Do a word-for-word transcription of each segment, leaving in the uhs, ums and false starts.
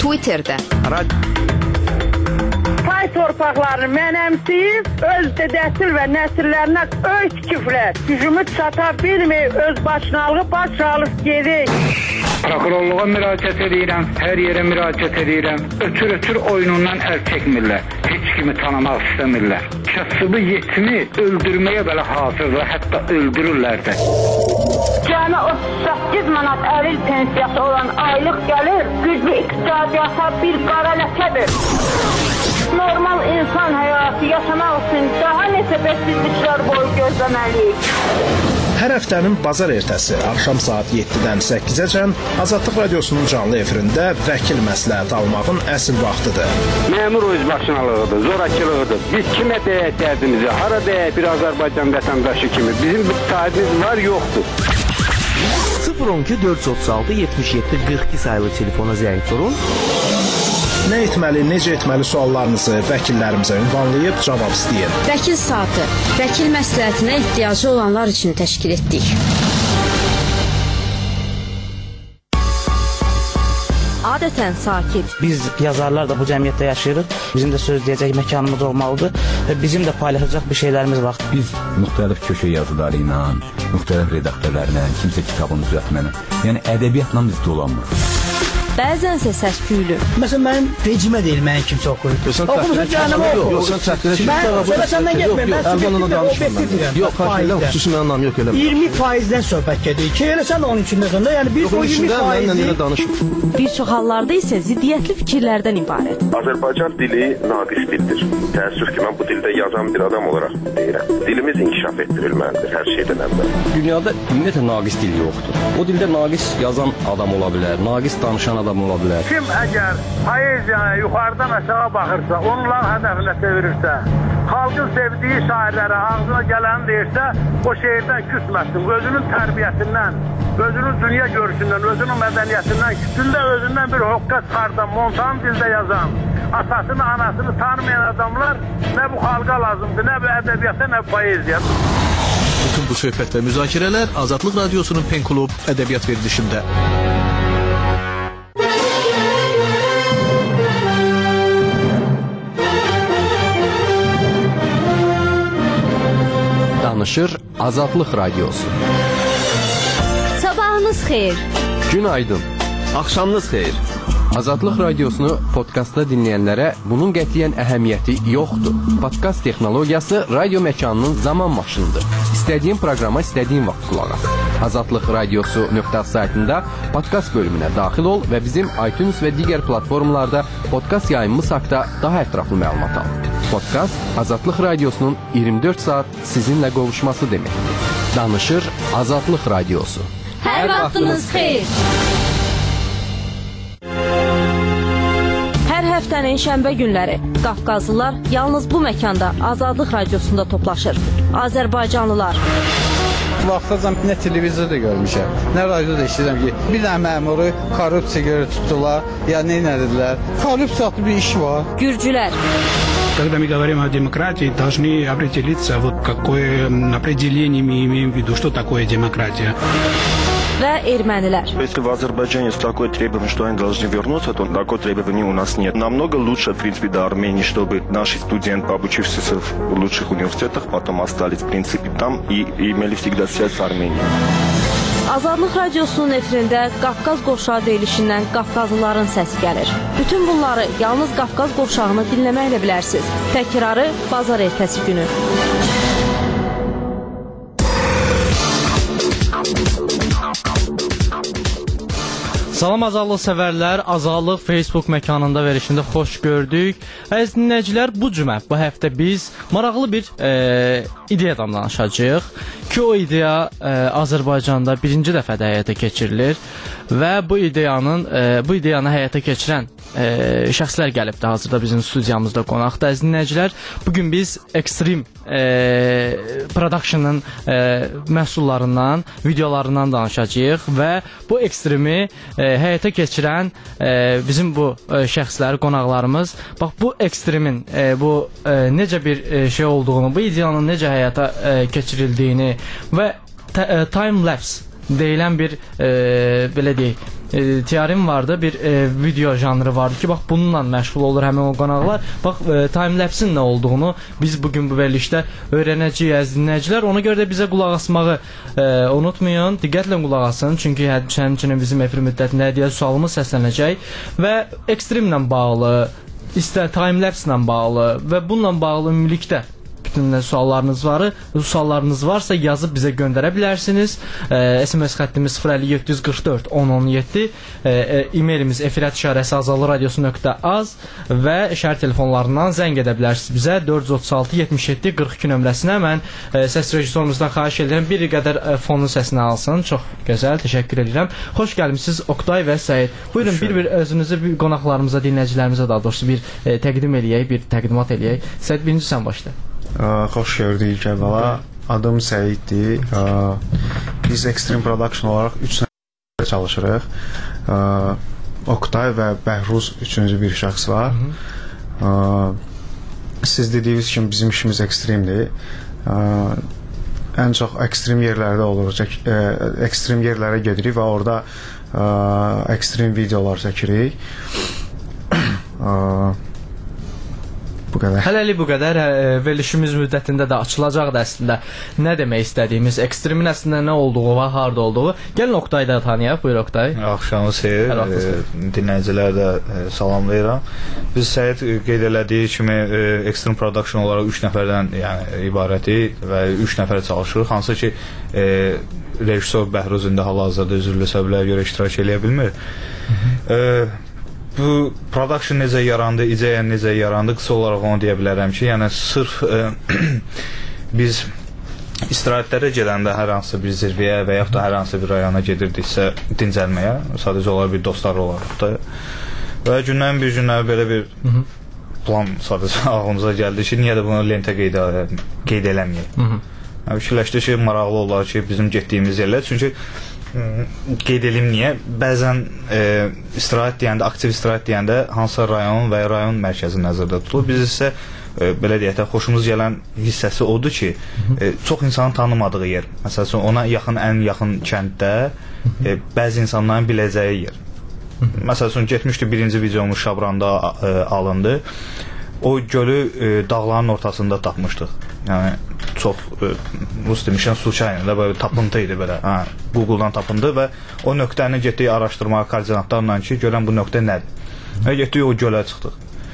Twitter'də. Pay torpaqlarını mənəmsiyib, öz dədəsil və nəsillərinə öz küflər, gücümü çata bilməyib, öz başınalığı baş alıb gedik. Prokurorluğa müraciət edirəm, hər yerə müraciət edirəm. Ötür-ötür oyunundan əl çəkmirlər, heç kimi tanımaq istəmirlər. Kasıbı yetimi öldürməyə belə hazırlar, hətta öldürürlər də. Cəmi otuz səkkiz manat əril pensiyası olan aylıq gəlir, güclü iqtisadiyyata bir qara ləkədir. Normal insan həyatı yaşamaq üçün daha neçə bəsizliklər boyu gözləməliyik. Hər həftənin bazar ertəsi axşam saat yeddidən səkkizəcən Azadlıq Radiosunun canlı efirində vəkil məsləhət almağın əsl vaxtıdır. Məmur özbaşınalığıdır, zorakılığıdır. Biz kimə deyək dərdimizi, hara deyək bir Azərbaycan vətəndaşı kimi. Bizim bir sahibimiz var, yoxdur. sıfır on iki dörd yüz otuz altı yetmiş yeddi qırx iki sayılı telefona zəng vurun. Nə etməli, necə etməli suallarınızı vəkillərimizə ünvanlayıb cavab istəyin. Vəkil saatı, vəkil məsləhətinə ehtiyacı olanlar üçün təşkil etdik. Adətən sakit. Biz yazarlar da bu cəmiyyətdə yaşayırıq. Bizim də söz deyəcək məkanımız olmalıdır və bizim də paylaşacaq bir şeylərimiz var. Biz müxtəlif köşə yazıları ilə, müxtəlif redaktörlərlə, kimsə kitabını düzəltməklə, yəni ədəbiyyatla biz dolanmırıq. Bəzənsə səs-küylü. Məsələn, mənim vecimə deyil, mənim kimsə oxuyur. Oxumusun cəhənnəmə oxu. Yox, sən çəkdirək. Mən səndən getməyim, mən subjektiv və obyektiv deyirəm. Yox, xahiş edirəm, xüsusi mənim anlam yox eləmə. iyirmi faizdən söhbət gedir. Ki, elə sən də onun içində sonda, yəni biz o iyirmi faizi... Bir çox hallarda isə ziddiyyətli fikirlərdən ibarət. Azərbaycan dili naqis dildir. Təəssüf ki, mən bu dildə yazan bir adam olaraq deyirəm. Dilimiz inkişaf etdirilməlidir hər şeydən əvvəl. Dünyada ümumiyyətlə naqis dil yoxdur. O dildə naqis yazan adam ola bilər, naqis danışan adam ola bilər. Kim əgər poeziyaya yuxarıdan aşağı baxırsa, onların hədəfinə çevirirsə, xalqın sevdiyi şairlərə ağzına gələni deyirsə, o şeirdən küsməsin. Özünün tərbiyəsindən, özünün dünya görüşündən, özünün mədəniyyətindən, gündə özündən bir hoqqa çıxardan, montan dildə yazan, atasını, anasını tanımayan adamlar nə bu xalqa lazımdır, nə bu ədəbiyyata, nə bu poeziya. Bütün bu söhbət və müzakirələr Azadlıq Radiosunun Pen Klub ədəbiyyat verilişində. Danışır Azadlıq Radiosu. Sabahınız xeyir. Günaydın. Axşamınız xeyir. Azadlıq Radiosunu podkastda dinləyənlərə bunun qətiyyən əhəmiyyəti yoxdur. Podkast texnologiyası radio məkanının zaman maşınıdır. İstədiyin proqrama istədiyin vaxt qulaq as. Azadlıq Radiosu nöqtə saytında podkast bölümünə daxil ol və bizim iTunes və digər platformalarda podkast yayımımız haqqında daha ətraflı məlumat al. Podkast Azadlıq Radiosunun iyirmi dörd saat sizinlə qovuşması deməkdir. Danışır Azadlıq Radiosu. Hər vaxtınız xeyir. Hər həftənin şənbə günləri Qafqazlılar yalnız bu məkanda Azadlıq Radiosunda toplaşır. Azərbaycanlılar. Vaxtacan nə televizorda görmüşəm, nə radioda eşidirəm ki, bir dənə məmuru korrupsiya görə tutdular, ya nə edildilər. Korrupsiyalı bir iş var. Gürcülər. Когда мы говорим о демократии, должны определиться, вот какое определение мы имеем в виду, что такое демократия. Və ermənilər. Если в Азербайджане такое требование, что они должны вернуться, то такое требование у нас нет. Намного лучше, в принципе, до Армении, чтобы наши студенты, обучившиеся в лучших университетах, потом остались, в принципе, там и имели всегда связь с Арменией. Azadlıq Radiosunun efirində Qafqaz qovşağı deyilişindən Qafqazlıların səsi gəlir. Bütün bunları yalnız Qafqaz qovşağını dinləməklə bilərsiniz. Təkrarı bazar ertəsi günü. Salam azadlıq sevərlər, Azadlıq Facebook məkanında verişində xoş gördük. Əziz dinləyicilər, bu cümə, bu həftə biz maraqlı bir e, ideyadan danışacağıq ki, o ideya e, Azərbaycanda birinci dəfədə həyata keçirilir və bu ideyanın e, bu ideyanı həyata keçirən e, şəxslər gəlibdir hazırda bizim studiyamızda qonaqda. Əziz dinləyicilər, bugün biz Extreme e, Production'ın e, məhsullarından, videolarından danışacağıq və bu Extreme'i e, həyata keçirən e, bizim bu e, şəxsləri, qonaqlarımız, bax bu Extreme'in e, bu e, necə bir e, şey olduğunu, bu ideyanın necə həyata e, keçirildiyini və e, time lapse deyilən bir e, belə deyək e, teorim vardı, bir e, video janrı vardı ki, bax bununla məşğul olur həmin o qonaqlar. Bax e, time-lapse-in nə olduğunu biz bugün bu verilişdə öyrənəcəyik əziz dinləyicilər. Ona görə də bizə qulaq asmağı e, unutmayın. Diqqətlə qulaq asın. Çünki həmçinin bizim efir müddətində hədiyyə sualımız səslənəcək və ekstremlə bağlı, istər time-lapse ilə bağlı və bununla bağlı ümumilikdə bütün suallarınız var. Suallarınız varsa yazıb bizə göndərə bilərsiniz. E, S M S xəttimiz sıfır əlli yeddi yüz qırx dörd on on yeddi, e, e, e-mailimiz efirət işarəsi azallı radiosu nöqtə az və şəhər telefonlarından zəng edə bilərsiniz bizə dörd yüz otuz altı yetmiş yeddi qırx iki nömrəsinə. Mən e, səs rejissorumuzdan xahiş edirəm bir qədər e, fonun səsini alsın. Çox gözəl, təşəkkür edirəm. Xoş gəlmisiniz Oqtay və Səid. Buyurun bir-bir özünüzü bir qonaqlarımıza, dinləyicilərimizə daha doğrusu bir e, təqdim eləyək, bir təqdimat eləyək. Səid, birinci sən başla. Xoş gördük əvvəla. Adım Səiddir. Biz Extreme Production olaraq üç nəfər çalışırıq. Oqtay və Bəhruz üçüncü bir şəxs var. Siz dediyiniz kimi bizim işimiz ekstremdir. Ən çox ekstrem yerlərdə oluruq. Ekstrem yerlərə gedirik və orada ekstrem videolar çəkirik. Bu qədər. Hələlik bu qədər. Verilişimiz müddətində də açılacaq da əslində nə demək istədiyimiz, ekstremin əslində nə olduğu və harda olduğu. Gəlin Oqtayı da tanıyaq. Buyur Oqtay. Axşamınız xeyir. Dinləyiciləri də salamlayıram. Biz Səid qeyd elədiyi kimi Extreme Production olaraq üç nəfərdən yəni ibarətik və üç nəfər çalışırıq. Hansı ki e, rejissor Bəhruz indi hal-hazırda üzrlü səbəblərə görə iştirak eləyə bilmir. E, Bu production necə yarandı, ideya necə yarandı, qısa olaraq onu deyə bilərəm ki, yəni sırf e, biz istirahətlərə gedəndə hər hansı bir zirvəyə və yaxud da hər hansı bir rayona gedirdiksə dincəlməyə, sadəcə olaraq bir dostlar olaraq da və gündən bir günlər belə bir Hı -hı. plan sadəcə ağlımıza gəldi ki, niyə də bunu lentə qeyd, qeyd eləməyək. Yəni, fikirləşdik ki, maraqlı olar ki, bizim getdiyimiz yerlər, çünki qeyd edim niyə? Bəzən e, istirahət deyəndə, aktiv istirahət deyəndə hansısa rayon və ya rayon mərkəzi nəzərdə tutulur. Biz isə e, belə deyək də xoşumuz gələn hissəsi odur ki, e, çox insanın tanımadığı yer. Məsələn, ona yaxın, ən yaxın kənddə e, bəzi insanların biləcəyi yer. Məsələn, getmişdi birinci videomuz Şabranda e, alındı. O gölü e, dağların ortasında tapmışdıq. Yəni çox rus demişən случайно böyle tapıntı idi belə. Ha, Google-dan tapındı və o nöqtəni getdik araşdırmağa koordinatlarla ki, görən bu nöqtə nədir. Və getdik o gölə çıxdıq.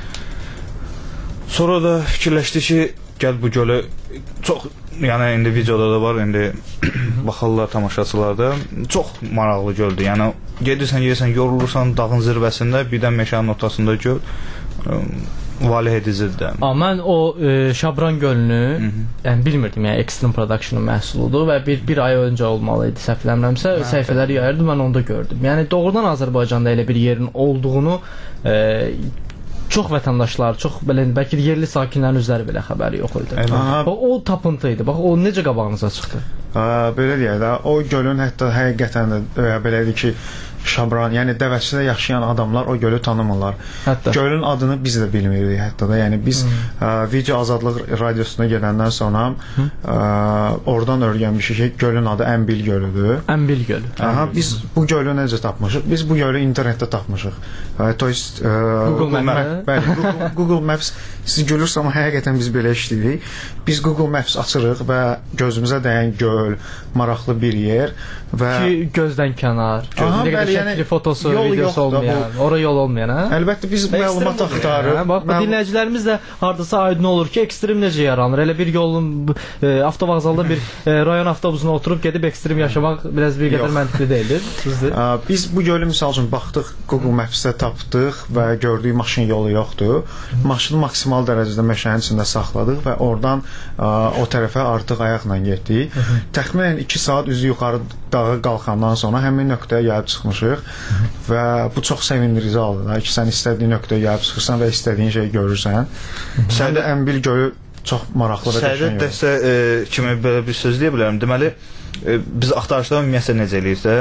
Sonra da fikirləşdik ki, gəl bu gölü çox, yəni indi videoda da var, indi baxarlar tamaşaçılarda. Çox maraqlı göldür. Yəni gedirsən, yersən, yorulursan dağın zirvəsində, birdən meşənin ortasında göl. Valih edicidir. Amma mən o e, Şabran gölünü yəni bilmirdim, yəni Extreme Production-un məhsuludur və bir, bir ay öncə olmalı idi, səhv eləmirəmsə, səhifələri yayırdı, mən onda gördüm. Yəni doğrudan Azərbaycanda elə bir yerin olduğunu e, çox vətəndaşlar, çox belə bəlkə yerli sakinlərin özləri belə xəbəri yox idi. O, o tapıntı idi. Bax o necə qabağınıza çıxdı? Aa, belə deyək də, o gölün hətta həqiqətən də belədir ki, Şabran, yəni Dəvəçidə yaşayan adamlar o gölü tanımırlar. Hətta gölün adını biz də bilmirik hətta da. Yəni biz ə, Video Azadlıq radiosuna gedəndən sonra ə, oradan öyrənmişik ki, gölün adı Ənbil gölüdür. Ənbil gölü. Aha, biz bu gölü necə tapmışıq? Biz bu gölü internetdə tapmışıq. Ə, to есть ə, Google, Google Maps. Bəli, Google, Google Maps siz görürsünüz, amma həqiqətən biz belə işləyirik. Biz Google Maps açırıq və gözümüzə dəyən göl, maraqlı bir yer və ki gözdən kənar, gözdə şəkli, fotosu, videosu olmayan, ora yol olmayan, hə? Əlbəttə biz məlumat axtarırıq. Hə? Bax, bu dinləyicilərimiz də hardasa aydın olur ki, ekstrem necə yaranır? Elə bir yolun e, avtovağzalda bir e, rayon avtobusuna oturub gedib ekstrem yaşamaq biraz bir qədər məntiqli deyildir. Sizdir? Biz bu gölü misal üçün baxdıq, Google Maps-də tapdıq və gördük maşın yolu yoxdur. Maşını maksimal dərəcədə meşənin içində saxladıq və oradan a, o tərəfə artıq ayaqla getdik. Təxminən iki saat üzü yuxarı dağa qalxandan sonra həmin nöqtəyə gəlib çıxmışıq və bu çox sevindirici haldır ki, sən istədiyin nöqtəyə gəlib çıxırsan və istədiyin şeyi görürsən. Sən də Ənbil gölü çox maraqlı və qəşəng. Səadət dəstə e, kimi belə bir söz deyə bilərəm. Deməli, e, biz axtarışda ümumiyyətlə necə eləyirsə,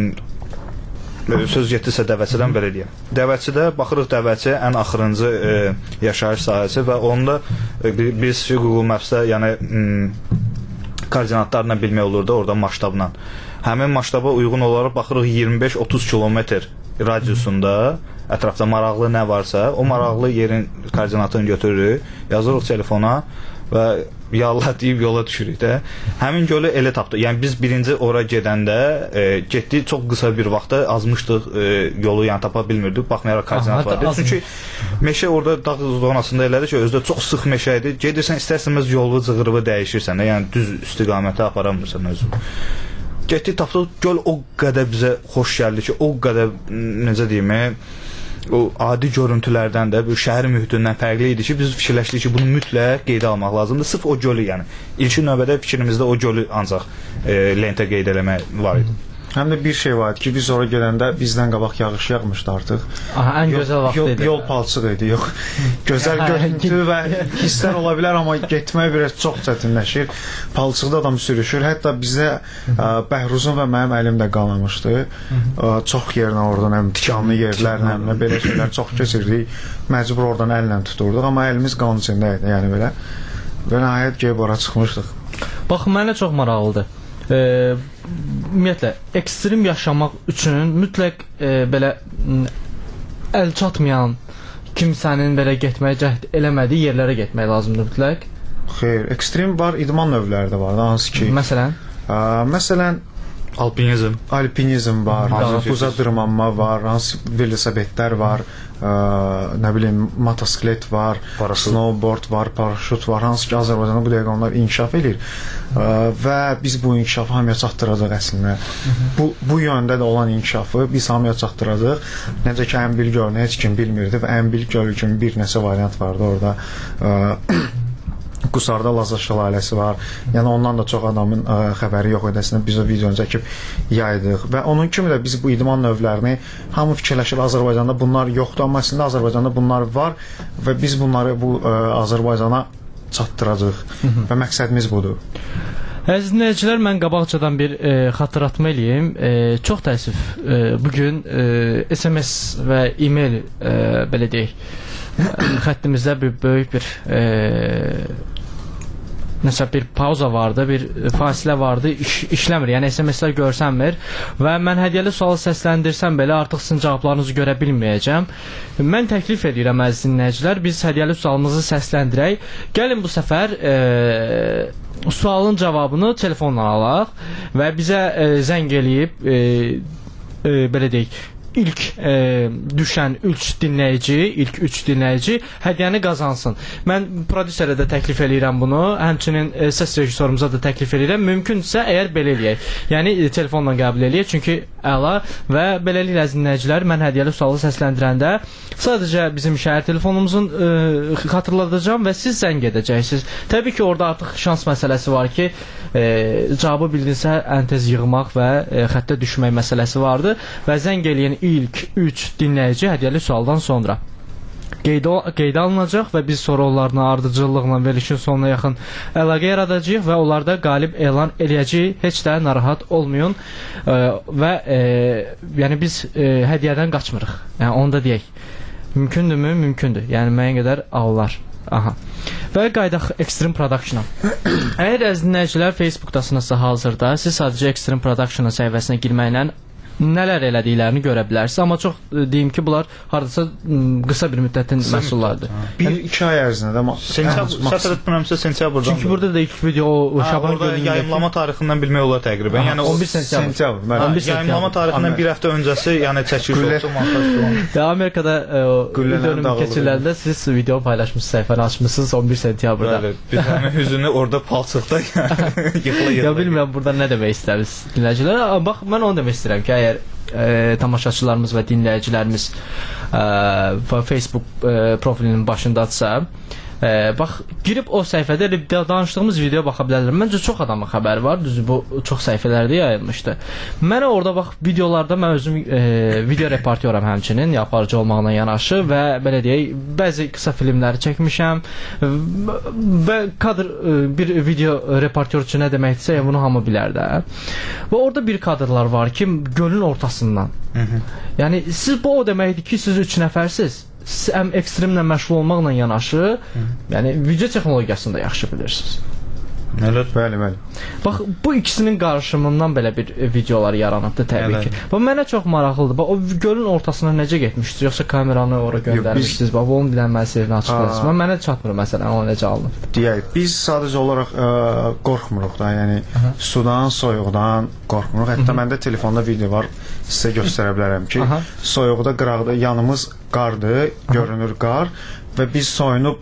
söz getdirsə Dəvəçidən belə deyəm. Dəvəçidə baxırıq, Dəvəçi ən axırıncı e, yaşayış sahəsi və onda e, biz Google Maps-də yəni m, koordinatlarla bilmək olurdu, orada maştabla. həmin masштaba uyğun olaraq baxırıq iyirmi beş otuz kilometr radiusunda ətrafda maraqlı nə varsa, o maraqlı yerin koordinatını götürürük, yazırıq telefona və yallah deyib yola düşürük də. Həmin gölü elə tapdıq. Yəni biz birinci ora gedəndə e, getdik, çox qısa bir vaxtda azmışdıq e, yolu, yəni tapa bilmirdik. Baxmayaraq koordinat vardı. Çünki meşə orada dağ zonasında elədir ki, özdə çox sıx meşə idi. Gedirsən istərsənməz yolu cığırığı dəyişirsən də, yəni düz istiqamətə aparamırsan özünü. Getdik tapdıq, göl o qədər bizə xoş gəldi ki, o qədər necə deyim, o adi görüntülərdən də, bu şəhər mühitindən fərqli idi ki, biz fikirləşdik ki, bunu mütləq qeydə almaq lazımdır. Sırf o gölü, yəni. İlkin növbədə fikrimizdə o gölü ancaq e, lentə qeyd eləmək var idi. Həm də bir şey var idi ki, biz ora gələndə bizdən qabaq yağış yağmışdı artıq. Aha, ən gözəl vaxt yol, idi. Yol palçıq idi, yox. Gözəl görüntü və hisslər ola bilər, amma getmək biraz çox çətinləşir. Palçıqda adam sürüşür. Hətta bizə ə, Bəhruzun və mənim əlim də qanamışdı. Ə, çox yerinə oradan, həm tikanlı yerlərlə, həm də belə şeylər çox keçirdik. Məcbur oradan əllə tuturduq, amma əlimiz qan içində idi, yəni belə. Və nəhayət gəlib ora çıxmışdıq. Bax, mənə çox maraqlıdır. E, ümumiyyətlə, ekstrem yaşamaq üçün mütləq e, belə əl çatmayan kimsənin belə getməyə cəhd eləmədiyi yerlərə getmək lazımdır mütləq. Xeyr, ekstrem var, idman növləri də var, hansı ki. Məsələn? Ə, məsələn, alpinizm, alpinizm var, buza dırmanma var, hansı velosipedlər var, ə, nə bilim, motosiklet var, paraşut. Snowboard var, paraşut var, hansı ki Azərbaycanda bu dəqiqə onlar inkişaf edir. Ə, və biz bu inkişafı hamıya çatdıracaq əslində. Bu, bu yöndə də olan inkişafı biz hamıya çatdıracaq. Necə ki, Əmbil gölünü heç kim bilmirdi və Əmbil gölü kimi bir neçə variant vardı orada. Ə, Qusarda Lazar şəlaləsi var. Yəni ondan da çox adamın ə, xəbəri yox idi. Əslində biz o videonu çəkib yaydıq və onun kimi də biz bu idman növlərini hamı fikirləşir Azərbaycanda bunlar yoxdur, amma əslində Azərbaycanda bunlar var və biz bunları bu ə, Azərbaycana çatdıracağıq və məqsədimiz budur. Əziz dinləyicilər, mən qabaqcadan bir e, xatırlatma eləyim. E, çox təəssüf, e, bugün e, S M S və e-mail e, belə deyək, xəttimizdə bir böyük bir e, nəsə bir pauza vardı, bir fasilə vardı, iş, işləmir, yəni S M S-lər görsənmir və mən hədiyyəli sualı səsləndirsəm belə artıq sizin cavablarınızı görə bilməyəcəm. Mən təklif edirəm əziz dinləyicilər, biz hədiyyəli sualımızı səsləndirək. Gəlin bu səfər e, sualın cavabını telefonla alaq və bizə e, zəng eləyib e, e, belə deyək, ilk e, düşən üç dinləyici, ilk üç dinləyici hədiyyəni qazansın. Mən prodüserə də təklif eləyirəm bunu, həmçinin e, səs rejissorumuza da təklif eləyirəm. Mümkünsə əgər belə eləyək. Yəni e, telefonla qəbul eləyək, çünki əla və beləliklə əziz dinləyicilər, mən hədiyyəli sualı səsləndirəndə sadəcə bizim şəhər telefonumuzun e, xatırladacağam və siz zəng edəcəksiniz. Təbii ki, orada artıq şans məsələsi var ki, e, cavabı bildinsə ən tez yığmaq və e, xəttə düşmək məsələsi vardı və zəng eləyən ilk üç dinləyici hədiyyəli sualdan sonra qeydə, qeydə alınacaq və biz sonra onlarla ardıcıllıqla verilişin sonuna yaxın əlaqə yaradacağıq və onlarda qalib elan eləyəcəyik. Heç də narahat olmayın e, və e, yəni biz e, hədiyyədən qaçmırıq. Yəni onu da deyək. Mümkündürmü? Mümkündür. Yəni müəyyən qədər alırlar. Aha. Və qaydaq Extreme Production-a. Əgər əziz dinləyicilər Facebookdasınızsa hazırda, siz sadəcə Extreme Production-a səhifəsinə girməklə nələr elədiklərini görə bilərsiniz. Amma çox deyim ki, bunlar hardasa qısa bir müddətin məhsullarıdır. Bir-iki ay ərzində də səhv etmirəmsə sentyabrdan. Çünki burada da ilk video o Şaban gölündə yayımlama tarixindən bilmək olar təqribən. Yəni on bir sentyabr. Yayımlama tarixindən bir həftə öncəsi, yəni çəkiliş montaj. Və Amerikada dönüm keçiriləndə siz video paylaşmışsınız, səhifəni açmışsınız on bir sentyabrda. Bəli, biz həmin hüzünü orada palçıqda yıxıla-yıxıla. Ya bilmirəm burada nə demək istəyirsiniz dinləyicilər. Bax, mən onu demək istəyirəm ki, əgər E, tamaşaçılarımız və dinləyicilərimiz e, Facebook e, profilinin başındadsa e, bax, girib o səhifədə danışdığımız videoya baxa bilərlər. Məncə çox adamın xəbəri var, düzdür, bu çox səhifələrdə yayılmışdı. Mənə orada bax, videolarda mən özüm e, video reportyoram həmçinin, aparıcı olmaqla yanaşı və belə deyək, bəzi qısa filmləri çəkmişəm və kadr e, bir video reportyor üçün nə deməkdirsə, bunu hamı bilər də. Və orada bir kadrlar var ki, gölün ortasından. Hı -hı. Yəni siz bu o deməkdir ki, siz üç nəfərsiz. Siz həm ekstremlə məşğul olmaqla yanaşı, Hı. yəni video texnologiyasını da yaxşı bilirsiniz. Elə bəli, bəli. Bax bu ikisinin qarışımından belə bir videolar yaranıbdı təbii Elə. ki. Bu mənə çox maraqlıdır. Bax o gölün ortasına necə getmişsiniz? Yoxsa kameranı ora göndərmişsiniz? Bax onun dilənməli sirrini açıqlayırsınız. Mən mənə çatmır məsələn o necə alınıb. Deyək, biz sadəcə olaraq ə, qorxmuruq da, yəni Aha. sudan, soyuqdan qorxmuruq. Hətta Hı -hı. məndə telefonda video var, sizə göstərə bilərəm ki, Aha. soyuqda, qıraqda yanımız qardır, görünür qar və biz soyunub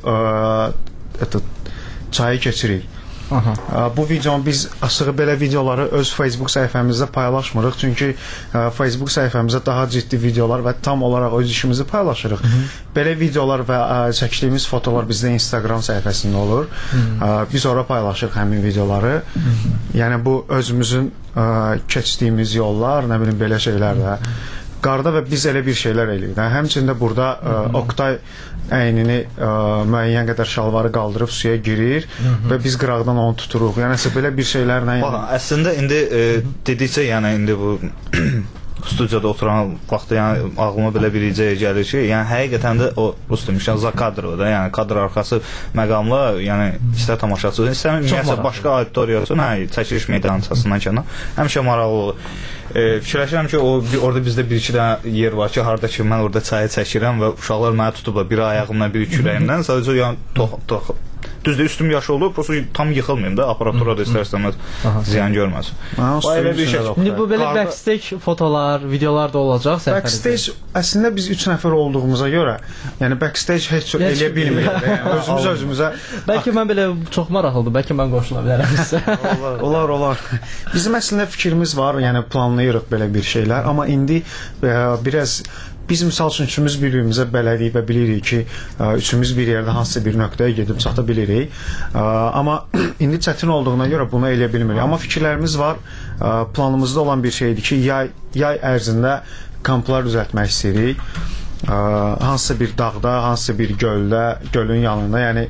ə, çayı keçirik. Aha. Bu videonu biz açığı belə videoları öz Facebook səhifəmizdə paylaşmırıq. Çünki ə, Facebook səhifəmizdə daha ciddi videolar və tam olaraq öz işimizi paylaşırıq. Hı -hı. Belə videolar və ə, çəkdiyimiz fotolar bizdə Instagram səhifəsində olur. Hı -hı. Ə, biz ora paylaşırıq həmin videoları. Hı -hı. Yəni bu özümüzün ə, keçdiyimiz yollar, nə bilim belə şeylər də. Qarda və biz elə bir şeylər eləyirik. Həmçində burada ə, Oktay əynini ə, müəyyən qədər şalvarı qaldırıb suya girir Hı -hı. və biz qıraqdan onu tuturuq. Yəni belə bir şeylərlə. Yəni... Bax, əslində indi e, dedikcə, yəni indi bu studiyada oturan vaxtda yəni ağlıma belə bir ideya gəlir ki, yəni həqiqətən də o rus demişəm za kadrı da, yəni kadr arxası məqamla, yəni istər tamaşaçı, istər ümumiyyətlə başqa auditoriya üçün, hə, çəkiliş meydançasından kənar həmişə maraqlı olur. E, fikirləşirəm ki, o bir, orada bizdə bir iki dənə yer var ki, harda ki mən orada çayı çəkirəm və uşaqlar mənə tutublar biri ayağımdan, biri kürəyimdən, sadəcə yəni tox tox düzdür, üstüm yaşı olub, prosto tam yıxılmayım da, aparatura da istər-istəməz ziyan görməsin. Bir şey. İndi bu belə Qarda... backstage fotolar, videolar da olacaq səfərimizdə. Backstage əslində biz üç nəfər olduğumuza görə, yəni backstage heç eləyə bilmirik. Yəni özümüz özümüzə. Bəlkə mən belə çox maraqlıdır, bəlkə mən qoşula bilərəm sizə. Olar, olar. Bizim əslində fikrimiz var, yəni planlayırıq belə bir şeylər, amma indi ə, biraz biz misal üçün üçümüz bir-birimizə bələdiyik və bilirik ki, ə, üçümüz bir yerdə hansısa bir nöqtəyə gedib çata bilirik. Ə, amma indi çətin olduğuna görə bunu eləyə bilmirik. Amma fikirlərimiz var. Ə, planımızda olan bir şeydir ki, yay yay ərzində kamplar düzəltmək istəyirik. Ə, hansısa bir dağda, hansısa bir göldə, gölün yanında, yəni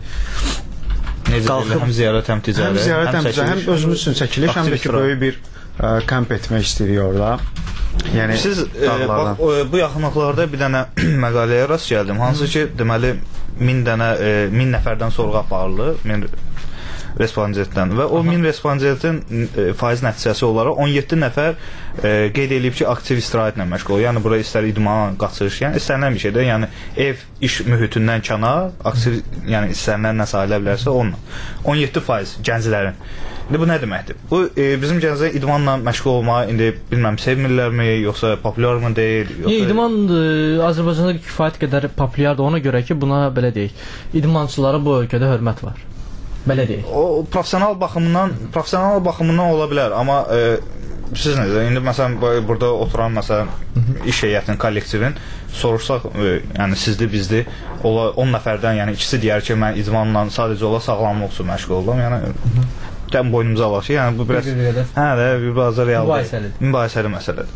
qalxıb həm ziyarət, həm ticarət, həm ziyarət, həm, həm, həm özümüz üçün çəkiliş, həm də ki, böyük bir ə, kamp etmək istəyirik orada. Yəni siz e, bax, o, bu yaxınlıqlarda bir dənə məqaləyə rast gəldim. Hansı ki, deməli min dənə e, min nəfərdən sorğu aparılır, min respondentdən və o min respondentin e, faiz nəticəsi olaraq on yeddi nəfər e, qeyd edib ki, aktiv istirahətlə məşğul. Yəni bura istər idman, qaçış, yəni istənilən bir şeydir. Yəni ev iş mühitindən kənar, aktiv, yəni istənilən nə sayıla bilərsə onunla. on yeddi faiz gənclərin. İndi bu nə deməkdir? Bu e, bizim gənclər idmanla məşğul olmağı indi bilməm sevmirlərmi, yoxsa populyar mı deyil? Yoxsa... İdman e, Azərbaycanda kifayət qədər populyardır, ona görə ki, buna belə deyək, idmançılara bu ölkədə hörmət var. Belə deyək. O professional baxımından, professional baxımından ola bilər, amma e, siz necə? İndi məsələn burada oturan məsələn iş heyətinin, kollektivin soruşsaq, e, yəni sizdir, bizdir, ola on nəfərdən, yəni ikisi deyər ki, mən idmanla sadəcə ola sağlamlıq üçün məşğul oldum. Yəni təm boynumuza alaq ki, yəni bu biraz hə də bir bazar real mübahisəli məsələdir.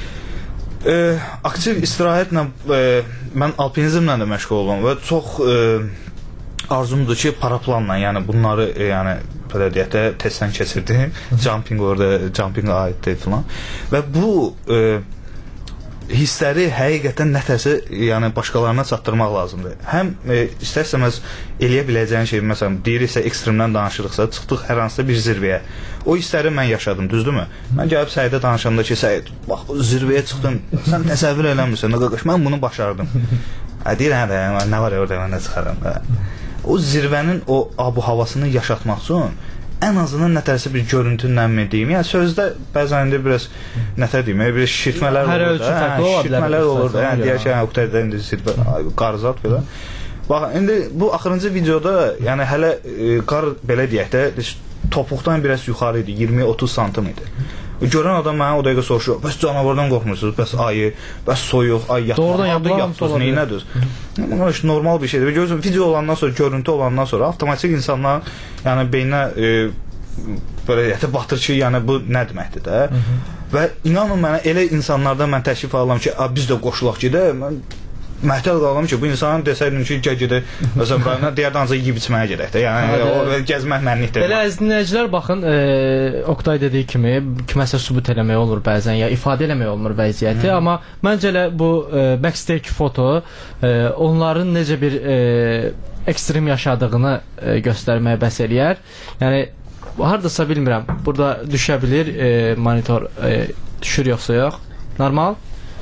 E, aktiv istirahətlə e, mən alpinizmlə də məşğul oldum və çox e, arzumdur ki, paraplanla, yəni bunları e, yəni belə deyək də testdən keçirdim. Jumping orada, jumpinga aiddir filan. Və bu e, hissləri həqiqətən nətəsə, yəni başqalarına çatdırmaq lazımdır. Həm e, istərsəməz eləyə biləcəyin şey, məsələn, deyiriksə ekstremdən danışırıqsa, çıxdıq hər hansısa bir zirvəyə. O hissləri mən yaşadım, düzdürmü? Mən gəlib Səidə danışanda ki, Səid, bax, zirvəyə çıxdım, sən təsəvvür eləmirsən, qaqaş, mən bunu başardım. Hə, deyir, hə, də, nə var ya orada, mən nə çıxaram, hə. O zirvənin o abu havasını yaşatmaq üçün ən azından nətərsə bir görüntünlə mi deyim? Yəni sözdə bəzən də biraz nətər deyim, bir şişirtmələr olur da. Hər ölçü fərqli ola bilər. Şişirtmələr olur da. Yəni deyək ki, Oktayda indi zirvə qarzat belə. Bax, indi bu axırıncı videoda, yəni hələ e, qar belə deyək də topuqdan biraz yuxarı idi, iyirmi otuz santim idi. Görən adam mənə o dəqiqə soruşur, bəs canavardan qorxmursunuz, bəs ayı, bəs soyuq, ay yatmaq, harada yatdınız, neynədir? Bunlar işte normal bir şeydir. Və görürsün, video olandan sonra, görüntü olandan sonra avtomatik insanların yəni beyninə e, belə deyək də batır ki, yəni bu nə deməkdir də? Və inanın mənə, elə insanlardan mən təşrif alıram ki, biz də qoşulaq ki də, mən məhtəl qalıram ki, bu insanın desəydim ki, gəl gedək, məsələn, rayona deyərdə ancaq yiyib içməyə gedək də, yəni o gəzmək mənlikdir. Belə əzdincilər, baxın, e, Oktay dediyi kimi, kiməsə sübut eləmək olur bəzən, ya ifadə eləmək olmur vəziyyəti, Hı. amma məncə elə bu e, backstage foto e, onların necə bir e, ekstrem yaşadığını e, göstərməyə bəs eləyər. Yəni, hardasa bilmirəm. Burada düşə bilir e, monitor e, düşür yoxsa yox. Normal?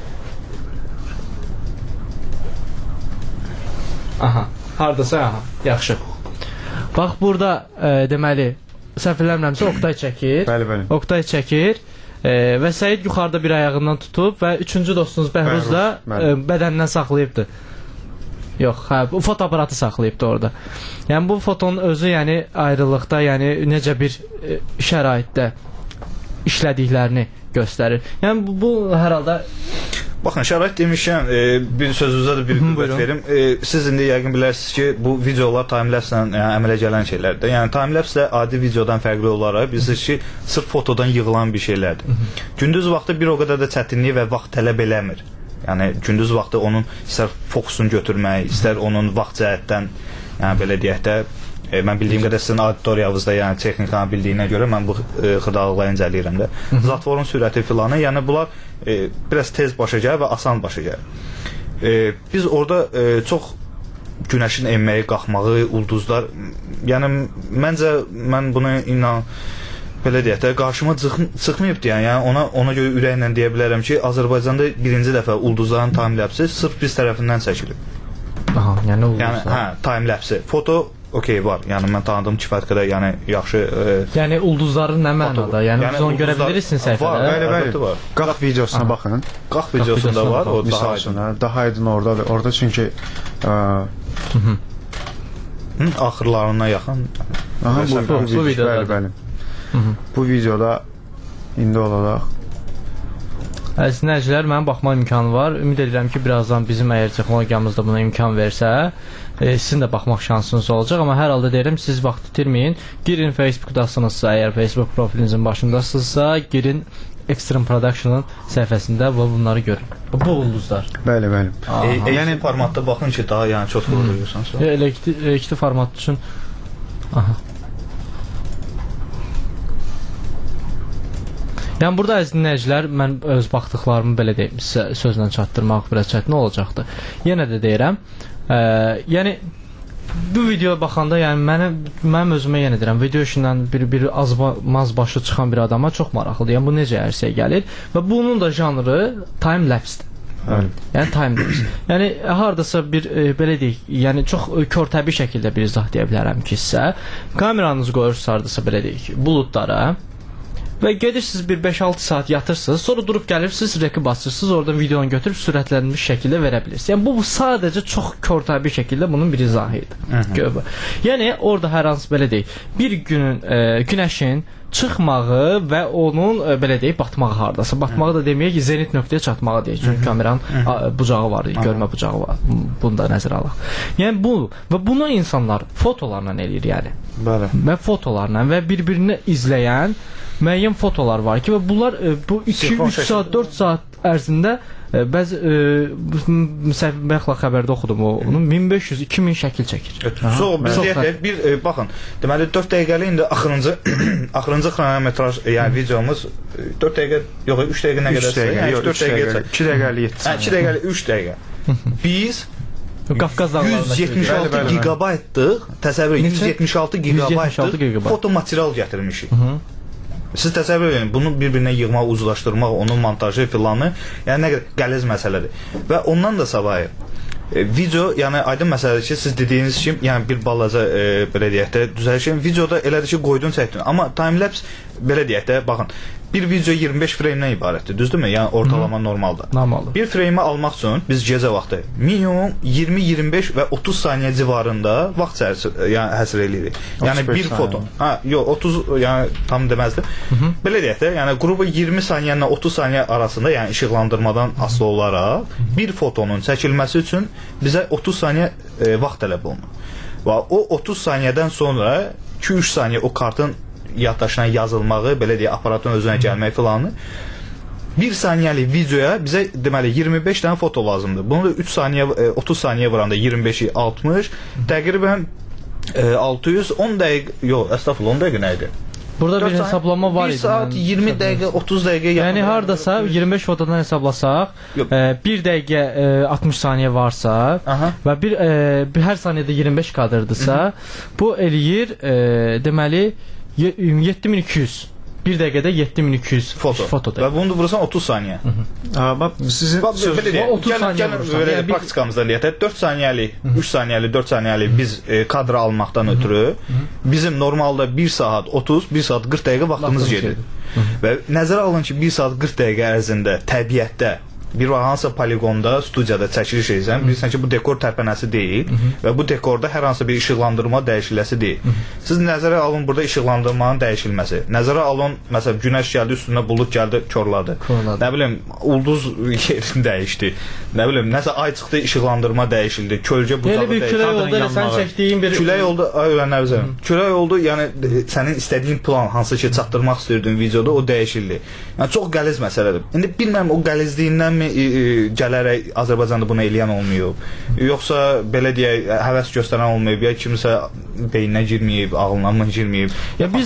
Aha, hardasa aha, yaxşı. Bax burada e, deməli səhv eləmirəmsə Oqtay çəkir. Bəli, bəli. Oqtay çəkir. E, və Səid yuxarıda bir ayağından tutub və üçüncü dostunuz Bəhruz da e, bədənindən saxlayıbdı. Yox, hə, bu fotoaparatı saxlayıbdı orada. Yəni bu fotonun özü, yəni ayrılıqda, yəni necə bir e, şəraitdə işlədiklərini göstərir. Yəni bu, bu hər halda Baxın, şərait demişkən, e, bir sözünüzə də bir qüvvət verim. E, siz indi yəqin bilərsiniz ki, bu videolar timelapse-lə yəni, əmələ gələn şeylərdir. Yəni timelapse adi videodan fərqli olaraq bilirsiniz ki, sırf fotodan yığılan bir şeylərdir. Gündüz vaxtı bir o qədər də çətinliyi və vaxt tələb eləmir. Yəni gündüz vaxtı onun istər fokusunu götürmək, istər onun vaxt cəhətdən, yəni belə deyək də, e, mən bildiyim qədər sizin auditoriyavızda, yəni texnikanı bildiyinə görə mən bu e, xırdalıqları incələyirəm də. Zatvorun sürəti filanı, yəni bunlar e, biraz tez başa gəlir və asan başa gəlir. E, biz orada e, çox günəşin enməyi, qalxmağı, ulduzlar, yəni məncə mən bunu inan belə deyək də, qarşıma çıx çıxmayıb deyən, yəni ona ona görə ürəklə deyə bilərəm ki, Azərbaycanda birinci dəfə ulduzların time-lapse sırf biz tərəfindən çəkilib. Aha, yəni ulduzlar. Yəni hə, time-lapse. Foto okey var. Yəni mən tanıdığım kifayət qədər, yəni yaxşı e, yəni ulduzların nə mənada? Yəni, yəni biz onu görə bilirsiniz səhifədə. Bəli, bəli. Qalx videosuna Aha. baxın. Qalx videosunda var, o daha aydın. Daha aydın orada, orada çünki ə, Hı, axırlarına yaxın. Aha, bu, bu, bu, bu videoda. Bəli, bəli. Hı -hı. Bu videoda indi olaraq əziz dinləyicilər, mənim baxma imkanı var. Ümid edirəm ki, birazdan bizim əgər texnologiyamız da buna imkan versə, e, sizin də baxmaq şansınız olacaq. Amma hər halda deyirəm, siz vaxt itirməyin. Girin Facebookdasınızsa, əgər Facebook profilinizin başındasınızsa, girin Extreme Production'ın səhifəsində və bunları görün. Bu ulduzlar. Bəli, bəli. E, yəni formatda baxın ki, daha yəni çox görürsünüz. Elektrikli format üçün. Aha. Yəni burada əziz dinləyicilər, mən öz baxdıqlarımı belə deyim, sizə sözlə çatdırmaq biraz çətin olacaqdır. Yenə də deyirəm, e, yəni bu videoya baxanda, yəni mənə, mənim özümə yenə deyirəm, video işindən bir, bir azmaz başı çıxan bir adama çox maraqlıdır. Yəni bu necə ərsəyə gəlir və bunun da janrı time-lapse-dir. Yəni time-lapse. Yəni hardasa bir e, belə deyək, yəni çox körtəbii şəkildə bir izah deyə bilərəm ki, sizə kameranızı qoyursunuz hardasa belə deyək, buludlara və gedirsiniz bir beş altı saat yatırsınız, sonra durub gəlirsiniz, reki basırsınız, oradan videonu götürüb sürətlənmiş şəkildə verə bilirsiniz. Yəni bu sadəcə çox körtəbii şəkildə bunun bir izahıdır. Yəni orada hər hansı belə deyək, bir günün e, günəşin çıxmağı və onun e, belə deyək batmağı hardasa. Batmağı da deməyək ki, zenit nöqtəyə çatmağı deyək. Çünki kameranın a, bucağı var, görmə bucağı var. Bunu da nəzərə alaq. Yəni bu və bunu insanlar fotolarla eləyir, yəni. Bəli. Və fotolarla və bir-birini izləyən müəyyən fotolar var ki, və bunlar e, bu iki üç saat, dörd saat ərzində e, bəzi müsəvvəxlə xəbərdə oxudum o, onun min beş yüz iki min şəkil çəkir. Çox, biz deyək, bir, e, baxın, deməli dörd dəqiqəli indi axırıncı axırıncı xronometraj, yəni videomuz dörd dəqiqə, yox, üç dəqiqə nə qədərsə, yəni dörd dəqiqə, iki dəqiqəli yetdi. Hə, iki dəqiqəli, üç dəqiqə. Biz Qafqaz yüz yetmiş altı gigabaytlıq, təsəvvür edin, yüz yetmiş altı gigabaytlıq fotomaterial gətirmişik. Siz təsəvvür edin, bunu bir-birinə yığmaq, uzlaşdırmaq, onun montajı filanı, yəni nə qədər qəliz məsələdir. Və ondan da savayı e, video, yəni aydın məsələdir ki, siz dediyiniz kimi, yəni bir balaca e, belə deyək də düzəlişin, videoda elədir ki, qoydun çəkdin. Amma time-lapse belə deyək də, baxın, bir video iyirmi beş frame-dən ibarətdir, düzdürmü? Yəni ortalama Hı -hı. normaldır. Normaldır. Bir frame-i almaq üçün biz gecə vaxtı minimum iyirmi iyirmi beş və otuz saniyə civarında vaxt yəni həsr eləyirik. Yəni bir foto. Hə, yox, otuz, yəni tam deməzdim. Hı -hı. Belə deyək də, yəni qrupu iyirmi saniyə ilə otuz saniyə arasında, yəni işıqlandırmadan asılı olaraq bir fotonun çəkilməsi üçün bizə otuz saniyə e, vaxt tələb olunur. Və o otuz saniyədən sonra iki üç saniyə o kartın yaddaşına yazılmağı, belə deyək, aparatın özünə gəlmək filanı. bir saniyəlik videoya bizə deməli iyirmi beş dənə foto lazımdır. Bunu da üç saniyə, otuz saniyə vuranda iyirmi beşi altmış, təqribən e, altı yüz on dəqiqə, yox, əstəğfurullah, on dəqiqə nə idi? Burada bir hesablama var idi. bir saat iyirmi dəqiqə, otuz dəqiqə yaxın. Yəni hardasa iyirmi beş fotodan hesablasaq, e, bir dəqiqə e, altmış saniyə varsa Aha. və bir, e, bir hər saniyədə iyirmi beş kadrdırsa, bu eləyir e, deməli yeddi min iki yüz. Bir dəqiqədə yeddi min iki yüz foto. foto Və bunu da vurursan otuz saniyə. Bax sizin otuz saniyə vurursan. Belə praktikamızda eləyək. dörd saniyəlik, üç saniyəlik, dörd saniyəlik biz e, kadr almaqdan ötürü bizim normalda bir saat otuz, bir saat qırx dəqiqə vaxtımız gedir. Və nəzərə alın ki, bir saat qırx dəqiqə ərzində təbiətdə bir hansısa poligonda, studiyada çəkiliş edirsən, bilirsən ki, bu dekor tərpənəsi deyil Hı -hı. və bu dekorda hər hansı bir işıqlandırma dəyişiləsi deyil. Hı -hı. Siz nəzərə alın burada işıqlandırmanın dəyişilməsi. Nəzərə alın, məsələn, günəş gəldi, üstünə bulud gəldi, korladı. Korladı. Nə bilim, ulduz yerini dəyişdi. Nə bilim, nəsə ay çıxdı, işıqlandırma dəyişildi, kölgə bucağı dəyişildi. Elə bir külək oldu, elə sən çəkdiyin bir... Külək oldu, öyrən nəvzəm. Külək oldu, yəni sənin istədiyin plan, hansı ki, çatdırmaq istəyirdin videoda, o dəyişildi. Yəni, çox qəliz məsələdir. İndi bilməm, o qəlizliyindən gələrək Azərbaycanda bunu eləyən olmayıb. Yoxsa belə deyək, həvəs göstərən olmayıb, ya kimsə beyninə girməyib, ağlına mı girməyib. Ya biz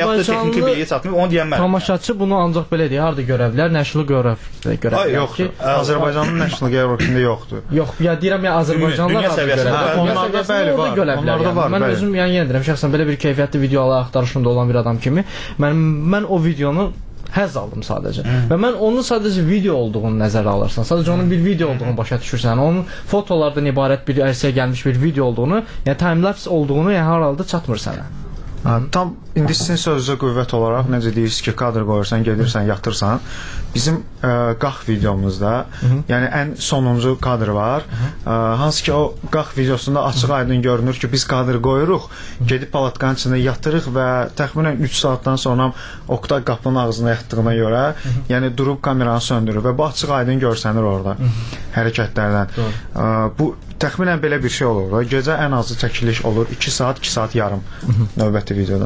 Azərbaycanlı tamaşaçı bunu ancaq belə deyək, harda görə bilər, National Geographic-də görə bilər. Yoxdur. Azərbaycanın National Geographic-də yoxdur. Yox, ya deyirəm ya Azərbaycanlılar harda görə bilər. Onlarda bəli var. Onlarda var. Mən özüm yəni yenə deyirəm, şəxsən belə bir keyfiyyətli videolar axtarışında olan bir adam kimi, mən mən o videonu həzz aldım sadəcə. Hı. Və mən onun sadəcə video olduğunu nəzərə alırsan. Sadəcə onun bir video olduğunu başa düşürsən. Onun fotolardan ibarət bir ərsəyə gəlmiş bir video olduğunu, yəni time-lapse olduğunu yəni hər halda çatmır sənə. Ha, tam indi sizin sözünüzə qüvvət olaraq necə deyirsiniz ki, kadr qoyursan, gedirsən, yatırsan. Bizim ə, qax videomuzda, Hı -hı. yəni ən sonuncu kadr var. Ə, hansı ki o qax videosunda açıq aydın görünür ki, biz kadr qoyuruq, gedib palatkanın içində yatırıq və təxminən üç saatdan sonra Oqtay qapının ağzına yatdığına görə, Hı -hı. yəni durub kameranı söndürür və bu açıq aydın görsənir orada Hı -hı. hərəkətlərdən. Ə, bu təxminən belə bir şey olur. Gecə ən azı çəkiliş olur iki saat, iki saat yarım növbəti videoda.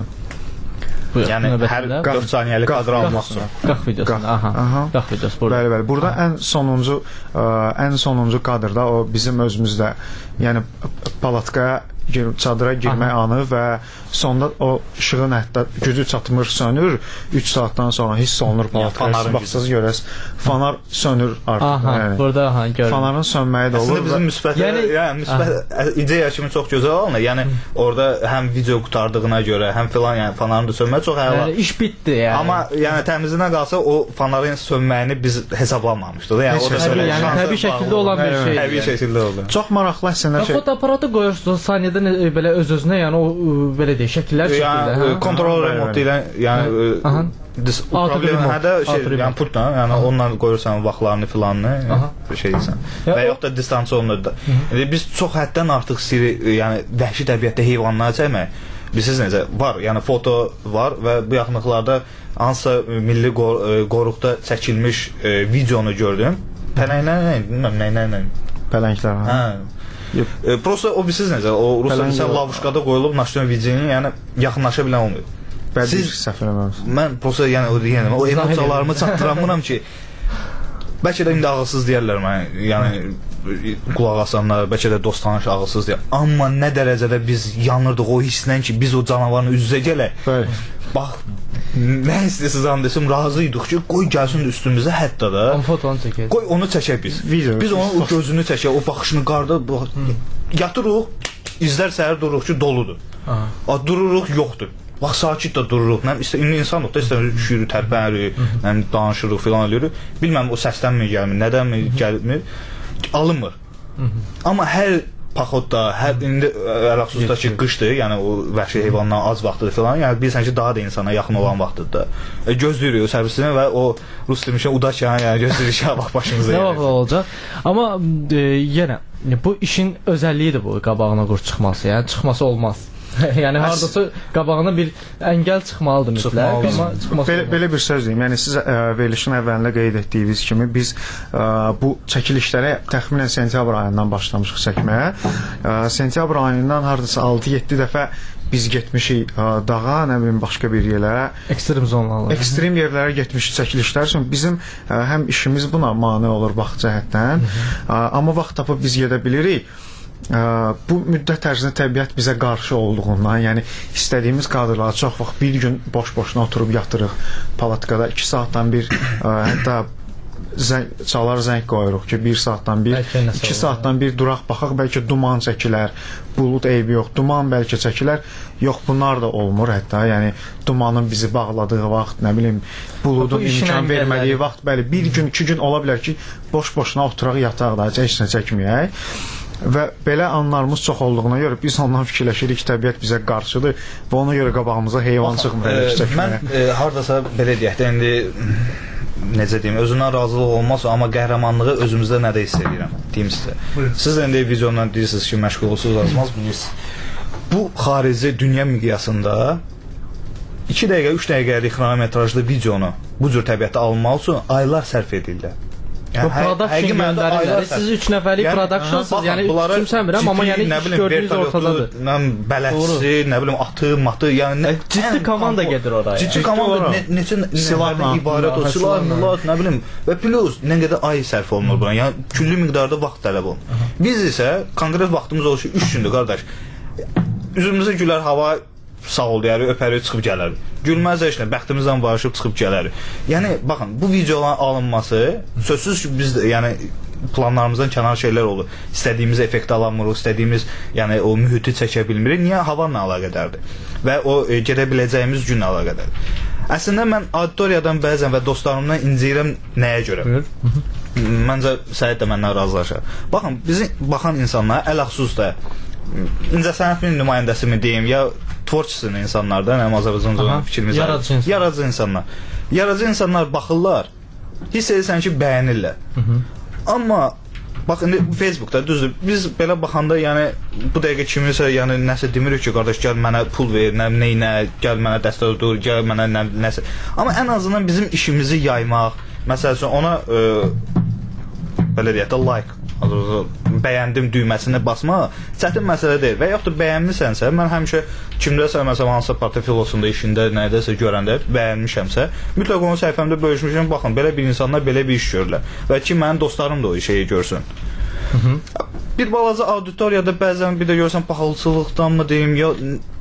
Yəni hər dörd saniyəlik kadr almaq üçün. Qax videosunda, aha. Qax videosu burada. Bəli, bəli. Burada ən sonuncu ə, ən sonuncu kadrda o bizim özümüzdə, yəni palatkaya çadıra girmək anı və sonda o işığın hətta gücü çatmır, sönür. üç saatdan sonra hiss olunur palatkaya. Baxsınız görəsiz, fanar sönür artıq. Aha, yəni. Burada aha, görürəm. Fanarın sönməyi də olur. Əslində bizim müsbət, yəni, yəni müsbət ideya kimi çox gözəl alınır. Yəni orada həm video qutardığına görə, həm filan, yəni fanarın da sönməyi çox əla. Yəni iş bitdi yəni. Amma yəni təmizliyə qalsa o fanarın sönməyini biz hesablanmamışdıq. Yəni o da belə yəni təbii şəkildə olan bir şey. Təbii şəkildə oldu. Çox maraqlı əslində şey. Fotoaparatı qoyursunuz saniyədə belə öz-özünə, yəni o belə deyək, şəkillər şəkildə. Yəni kontrol remotu ilə, yəni problem hədə şey, yəni pultla, yəni onunla qoyursan vaxtlarını filanını, bir şey deyirsən. Və yaxud da distansiya olunur da. Biz çox həddən artıq siri, yəni vəhşi təbiətdə heyvanları çəkmək. Bilirsiniz necə? Var, yəni foto var və bu yaxınlıqlarda hansısa milli qoruqda çəkilmiş videonu gördüm. Pələnglər, bilməm, nəylə? Pələnglər, hə. E, prosta o bilirsiniz necə? O Rusya sən lavuşkada qoyulub naşyon videonu, yəni yaxınlaşa bilən olmuyor. Siz səhv eləməmisiniz. Mən prosta yəni o deyirəm, o emosiyalarımı çatdıramıram ki, bəlkə də indi ağılsız deyərlər mənə, yəni qulaq asanlar, bəlkə də dost tanış ağılsız deyər. Amma nə dərəcədə biz yanırdıq o hisslə ki, biz o canavarın üz-üzə gələk. Bax, nə istəsiz andesim, razıydıq ki, qoy gəlsin üstümüzə hətta da. Fotonu çəkək. Qoy onu çəkək biz. Video. Biz onun o gözünü çəkək, o baxışını qarda, yatırıq, izlər səhər dururuq ki, doludur. A, dururuq, yoxdur. Bax, sakit də dururuq. İndi insanlıq da istəmirik, düşürük, tərpənirik, danışırıq, filan eləyirik. Bilməm, o səslənmir, gəlmir, nədənmir, gəlmir, alınmır. Amma hər paxodda, hər indi ələxsusda ki, qışdır, yəni o vəhşi heyvandan az vaxtıdır filan, yəni bilirsən ki, daha da insana yaxın olan vaxtıdır da. E, gözləyirik o servisini və o rus demişə udaçyan, yəni gözləyirik ki, bax başımıza gəlir. Nə vaxt olacaq? Amma e, yenə bu işin özəlliyidir bu, qabağına qurd çıxması, yəni çıxması olmaz. Yəni hardasa qabağına bir əngəl çıxmalıdır mütləq, amma çıxması belə, belə bir söz deyim. Yəni siz ə, verilişin əvvəlində qeyd etdiyiniz kimi biz ə, bu çəkilişlərə təxminən sentyabr ayından başlamışıq çəkməyə. Ə, sentyabr ayından hardasa altı yeddi dəfə biz getmişik ə, dağa, nə bilim başqa bir yerlərə, ekstrem zonalara. Ekstrem yerlərə getmişik çəkilişlər üçün bizim ə, həm işimiz buna mane olur vaxt cəhətdən, ə, amma vaxt tapıb biz gedə bilirik. Ə, bu müddət ərzində təbiət bizə qarşı olduğundan, yəni istədiyimiz kadrları çox vaxt bir gün boş-boşuna oturub yatırıq palatkada, iki saatdan bir ə, hətta zəng, çalar zəng qoyuruq ki, bir saatdan bir, iki saatdan bir duraq baxaq, bəlkə duman çəkilər, bulud eybi yox, duman bəlkə çəkilər, yox bunlar da olmur hətta, yəni dumanın bizi bağladığı vaxt, nə bilim, buludun imkan vermədiyi vaxt, bəli, bir gün, iki gün ola bilər ki, boş-boşuna oturaq, yataq da, heç nə çəkməyək. Və belə anlarımız çox olduğuna görə biz ondan fikirləşirik ki, təbiət bizə qarşıdır və ona görə qabağımıza heyvan çıxmır. E, mən e, hardasa belə deyək də, indi necə deyim, özündən razılıq olmaz, amma qəhrəmanlığı özümüzdə nədə hiss edirəm, deyim sizə. Siz indi videondan deyirsiniz ki, məşğulsuz azmaz, bilirsiniz. Bu xarici dünya miqyasında iki dəqiqə, üç dəqiqəlik xronometrajlı videonu bu cür təbiətdə alınmaq üçün aylar sərf edirlər. Yəni, bu production göndərirlər. Siz üç nəfərlik yəni, productionsınız, yəni kimsəmirəm, amma yəni iş gördüyünüz ortadadır. Bələdçisi, nə bilim, atı, matı, yəni nə, ciddi komanda gedir oraya. Ciddi komanda neçə nələrdən ibarət o, silah, mülat, nə bilim, və plus nə qədər ay sərf olunur buna, yəni külli miqdarda vaxt tələb olunur. Biz isə konkret vaxtımız olur ki, üç gündür, qardaş, üzümüzə gülər hava, sağ ol deyərik, öpərik, çıxıb gələrik. Gülməz işlə, bəxtimizdən barışıb çıxıb gələrik. Yəni, baxın, bu videoların alınması, sözsüz ki, biz, yəni, planlarımızdan kənar şeylər olur. İstədiyimiz effekti alamırıq, istədiyimiz, yəni, o mühiti çəkə bilmirik. Niyə? Havanla əlaqədardır. Və o, e, gedə biləcəyimiz günlə əlaqədardır. Əslində, mən auditoriyadan bəzən və dostlarımdan inciyirəm nəyə görə? Məncə, Səid də məndən razılaşır. Baxın, bizi baxan insanlar, ələxsus da, incəsənətin nümayəndəsi mi deyim, ya tvorçisinin insanlardan, həm Azərbaycanca fikrimiz var. Yaradıcı insanlar. Yaradıcı insanlar. Yaradıcı insanlar baxırlar, hiss edirsən ki, bəyənirlər. Amma, bax, indi Facebookda, düzdür, biz belə baxanda, yəni, bu dəqiqə kimisə, yəni, nəsə demirik ki, qardaş, gəl mənə pul ver, nə, neynə, gəl mənə dəstək dur, gəl mənə nə, nəsə. Amma ən azından bizim işimizi yaymaq, məsəl üçün, ona, e, belə deyək də, like, bəyəndim düyməsini basmaq çətin məsələ deyil. Və yaxud da bəyənmisənsə, mən həmişə kimdəsə, məsələn, hansısa portfoliyosunda, işində, nədəsə görəndə bəyənmişəmsə, mütləq onu səhifəmdə bölüşmüşəm, baxın, belə bir insanlar belə bir iş görürlər. Və ki, mənim dostlarım da o şeyi görsün. Bir balaca auditoriyada bəzən bir də görsən, pahalılıqdan mı deyim, ya,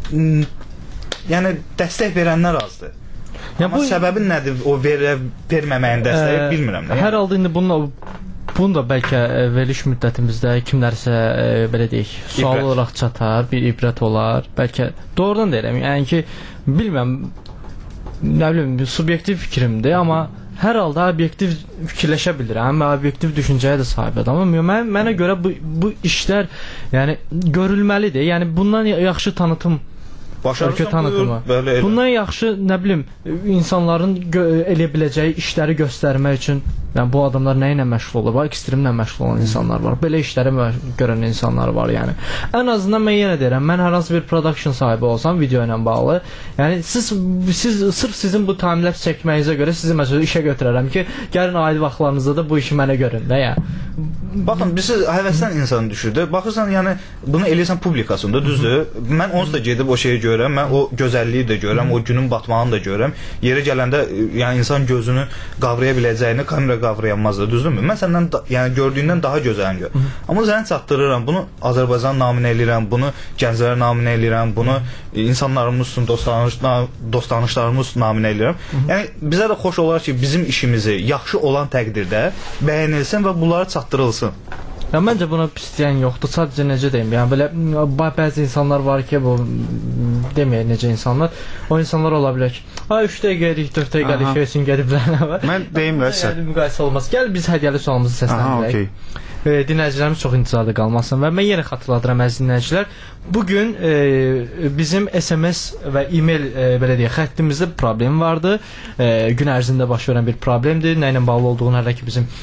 yəni, dəstək verənlər azdır. Amma səbəbi nədir o verməməyin dəstəyi, bilmirəm. Hər halda indi bununla Bunu da bəlkə e, veriliş müddətimizdə kimlərsə e, belə deyək, sual ibrət. Olaraq çatar, bir ibrət olar. Bəlkə doğrudan deyirəm, yəni ki, bilməm, nə bilim, subyektiv fikrimdir, amma hər halda obyektiv fikirləşə bilirəm və obyektiv düşüncəyə də sahib adamım. Mən, mənə görə bu, bu işlər yəni, görülməlidir. Yəni, bundan yaxşı tanıtım ölkə tanıtımı. Bundan yaxşı, nə bilim, insanların elə biləcəyi işləri göstərmək üçün, yəni bu adamlar nə ilə məşğul olur? Bax, ekstremlə məşğul olan insanlar var. Belə işləri görən insanlar var, yəni. Ən azından mən yenə deyirəm, mən hər hansı bir production sahibi olsam video ilə bağlı, yəni siz, siz sırf sizin bu time-lapse çəkməyinizə görə sizi məsələn işə götürərəm ki, gəlin aid vaxtlarınızda da bu işi mənə görün də, yəni. Baxın, biz həvəsdən insan düşürdü. Baxırsan, yəni bunu eləyirsən publikasında, düzdür? Mən onsuz da gedib o şeyi görürəm, mən o gözəlliyi də görürəm, o günün batmağını da görürəm. Yeri gələndə, yəni insan gözünü qavraya biləcəyini kamera qavrayanmaz da, düzdürmü? Mən səndən, yəni gördüyündən daha gözəlini gör. Amma səni çatdırıram, bunu Azərbaycan naminə eləyirəm, bunu gənclər naminə eləyirəm, bunu insanlarımız üçün, dostanışlarımız naminə eləyirəm. Yəni bizə də xoş olar ki, bizim işimizi yaxşı olan təqdirdə bəyənilsin və bunları çatdırılsın. Ya məncə buna pis deyən yoxdur. Sadəcə necə deyim, yəni belə bəzi insanlar var ki, bu deməyək necə insanlar. O insanlar ola bilər ki, ay üç dəqiqəlik, dörd dəqiqəlik şey üçün gediblər nə var. Mən deyim də sizə. Yəni müqayisə olmaz. Gəl biz hədiyyəli sualımızı səsləndirək. Okay. E, dinləyicilərimiz çox intizarda qalmasın və mən yenə xatırladıram əziz dinləyicilər. Bu gün e, bizim S M S və e-mail e, belə deyək, xəttimizdə problem vardı. E, gün ərzində baş verən bir problemdir. Nə ilə bağlı olduğunu hələ ki bizim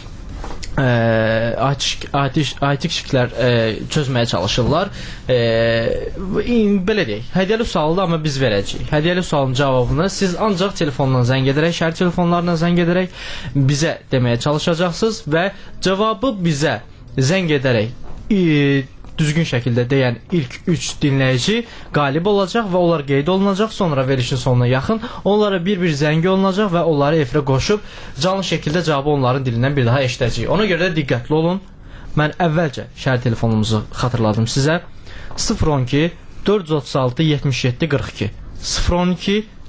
I T kişilər çözməyə çalışırlar. E, belə deyək, hədiyyəli sualdır, amma biz verəcəyik. Hədiyyəli sualın cavabını siz ancaq telefondan zəng edərək, şəhər telefonlarına zəng edərək bizə deməyə çalışacaqsınız və cavabı bizə zəng edərək e, düzgün şəkildə deyən ilk üç dinləyici qalib olacaq və onlar qeyd olunacaq. Sonra verilişin sonuna yaxın onlara bir-bir zəng olunacaq və onları efirə qoşub canlı şəkildə cavabı onların dilindən bir daha eşidəcəyik. Ona görə də diqqətli olun. Mən əvvəlcə şəhər telefonumuzu xatırladım sizə. sıfır on iki dörd yüz otuz altı yetmiş yeddi qırx iki sıfır on iki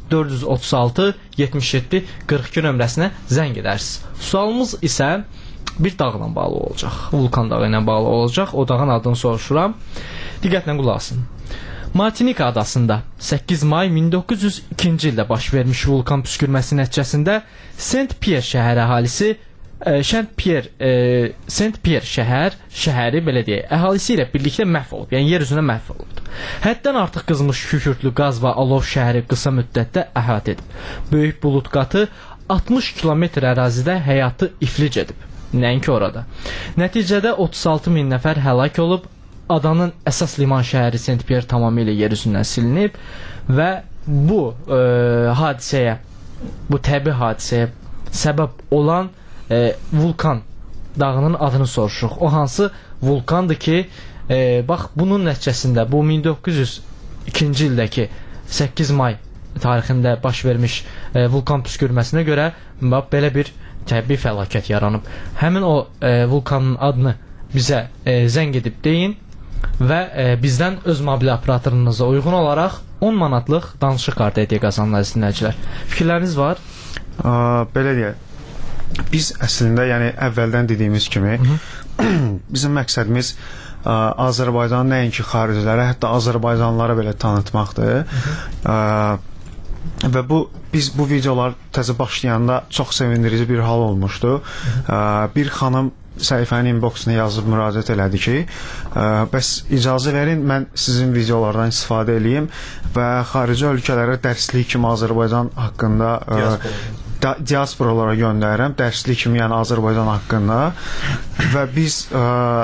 dörd yüz otuz altı yetmiş yeddi qırx iki nömrəsinə zəng edərsiniz. Sualımız isə bir dağla bağlı olacaq. Vulkan dağı ilə bağlı olacaq. O dağın adını soruşuram. Diqqətlə qulaq asın. Martinika adasında səkkiz may min doqquz yüz ikinci ildə baş vermiş vulkan püskürməsi nəticəsində Saint-Pierre şəhər əhalisi Saint-Pierre e, Saint-Pierre şəhər, şəhəri belə deyək, əhalisi ilə birlikdə məhv olub. Yəni yer üzünə məhv olub. Həddən artıq qızmış kükürtlü qaz və alov şəhəri qısa müddətdə əhatə edib. Böyük bulud qatı altmış kilometr ərazidə həyatı iflic edib. Nəinki orada. Nəticədə otuz altı min nəfər həlak olub. Adanın əsas liman şəhəri Saint-Pierre tamamilə yer üzündən silinib və bu e, hadisəyə, bu təbii hadisəyə səbəb olan e, vulkan dağının adını soruşuruq. O hansı vulkandır ki, e, bax bunun nəticəsində bu min doqquz yüz ikinci ildəki səkkiz may tarixində baş vermiş e, vulkan püskürməsinə görə bax, belə bir təbii fəlakət yaranıb. Həmin o e, vulkanın adını bizə e, zəng edib deyin və e, bizdən öz mobil operatorunuza uyğun olaraq on manatlıq danışıq kartı hədiyyə qazanırlar dinləyicilər. Fikirləriniz var? A, belə deyək. Biz əslində, yəni əvvəldən dediyimiz kimi bizim məqsədimiz ə, Azərbaycanın nəinki xaricilərə, hətta Azərbaycanlılara belə tanıtmaqdır. Ə, və bu biz bu videolar təzə başlayanda çox sevindirici bir hal olmuşdu. Ə, bir xanım səhifənin inboxuna yazıb müraciət elədi ki, ə, bəs icazə verin, mən sizin videolardan istifadə eləyim və xarici ölkələrə dərslik kimi Azərbaycan haqqında ə, da, diasporalara göndərirəm, dərslik kimi, yəni Azərbaycan haqqında və biz ə,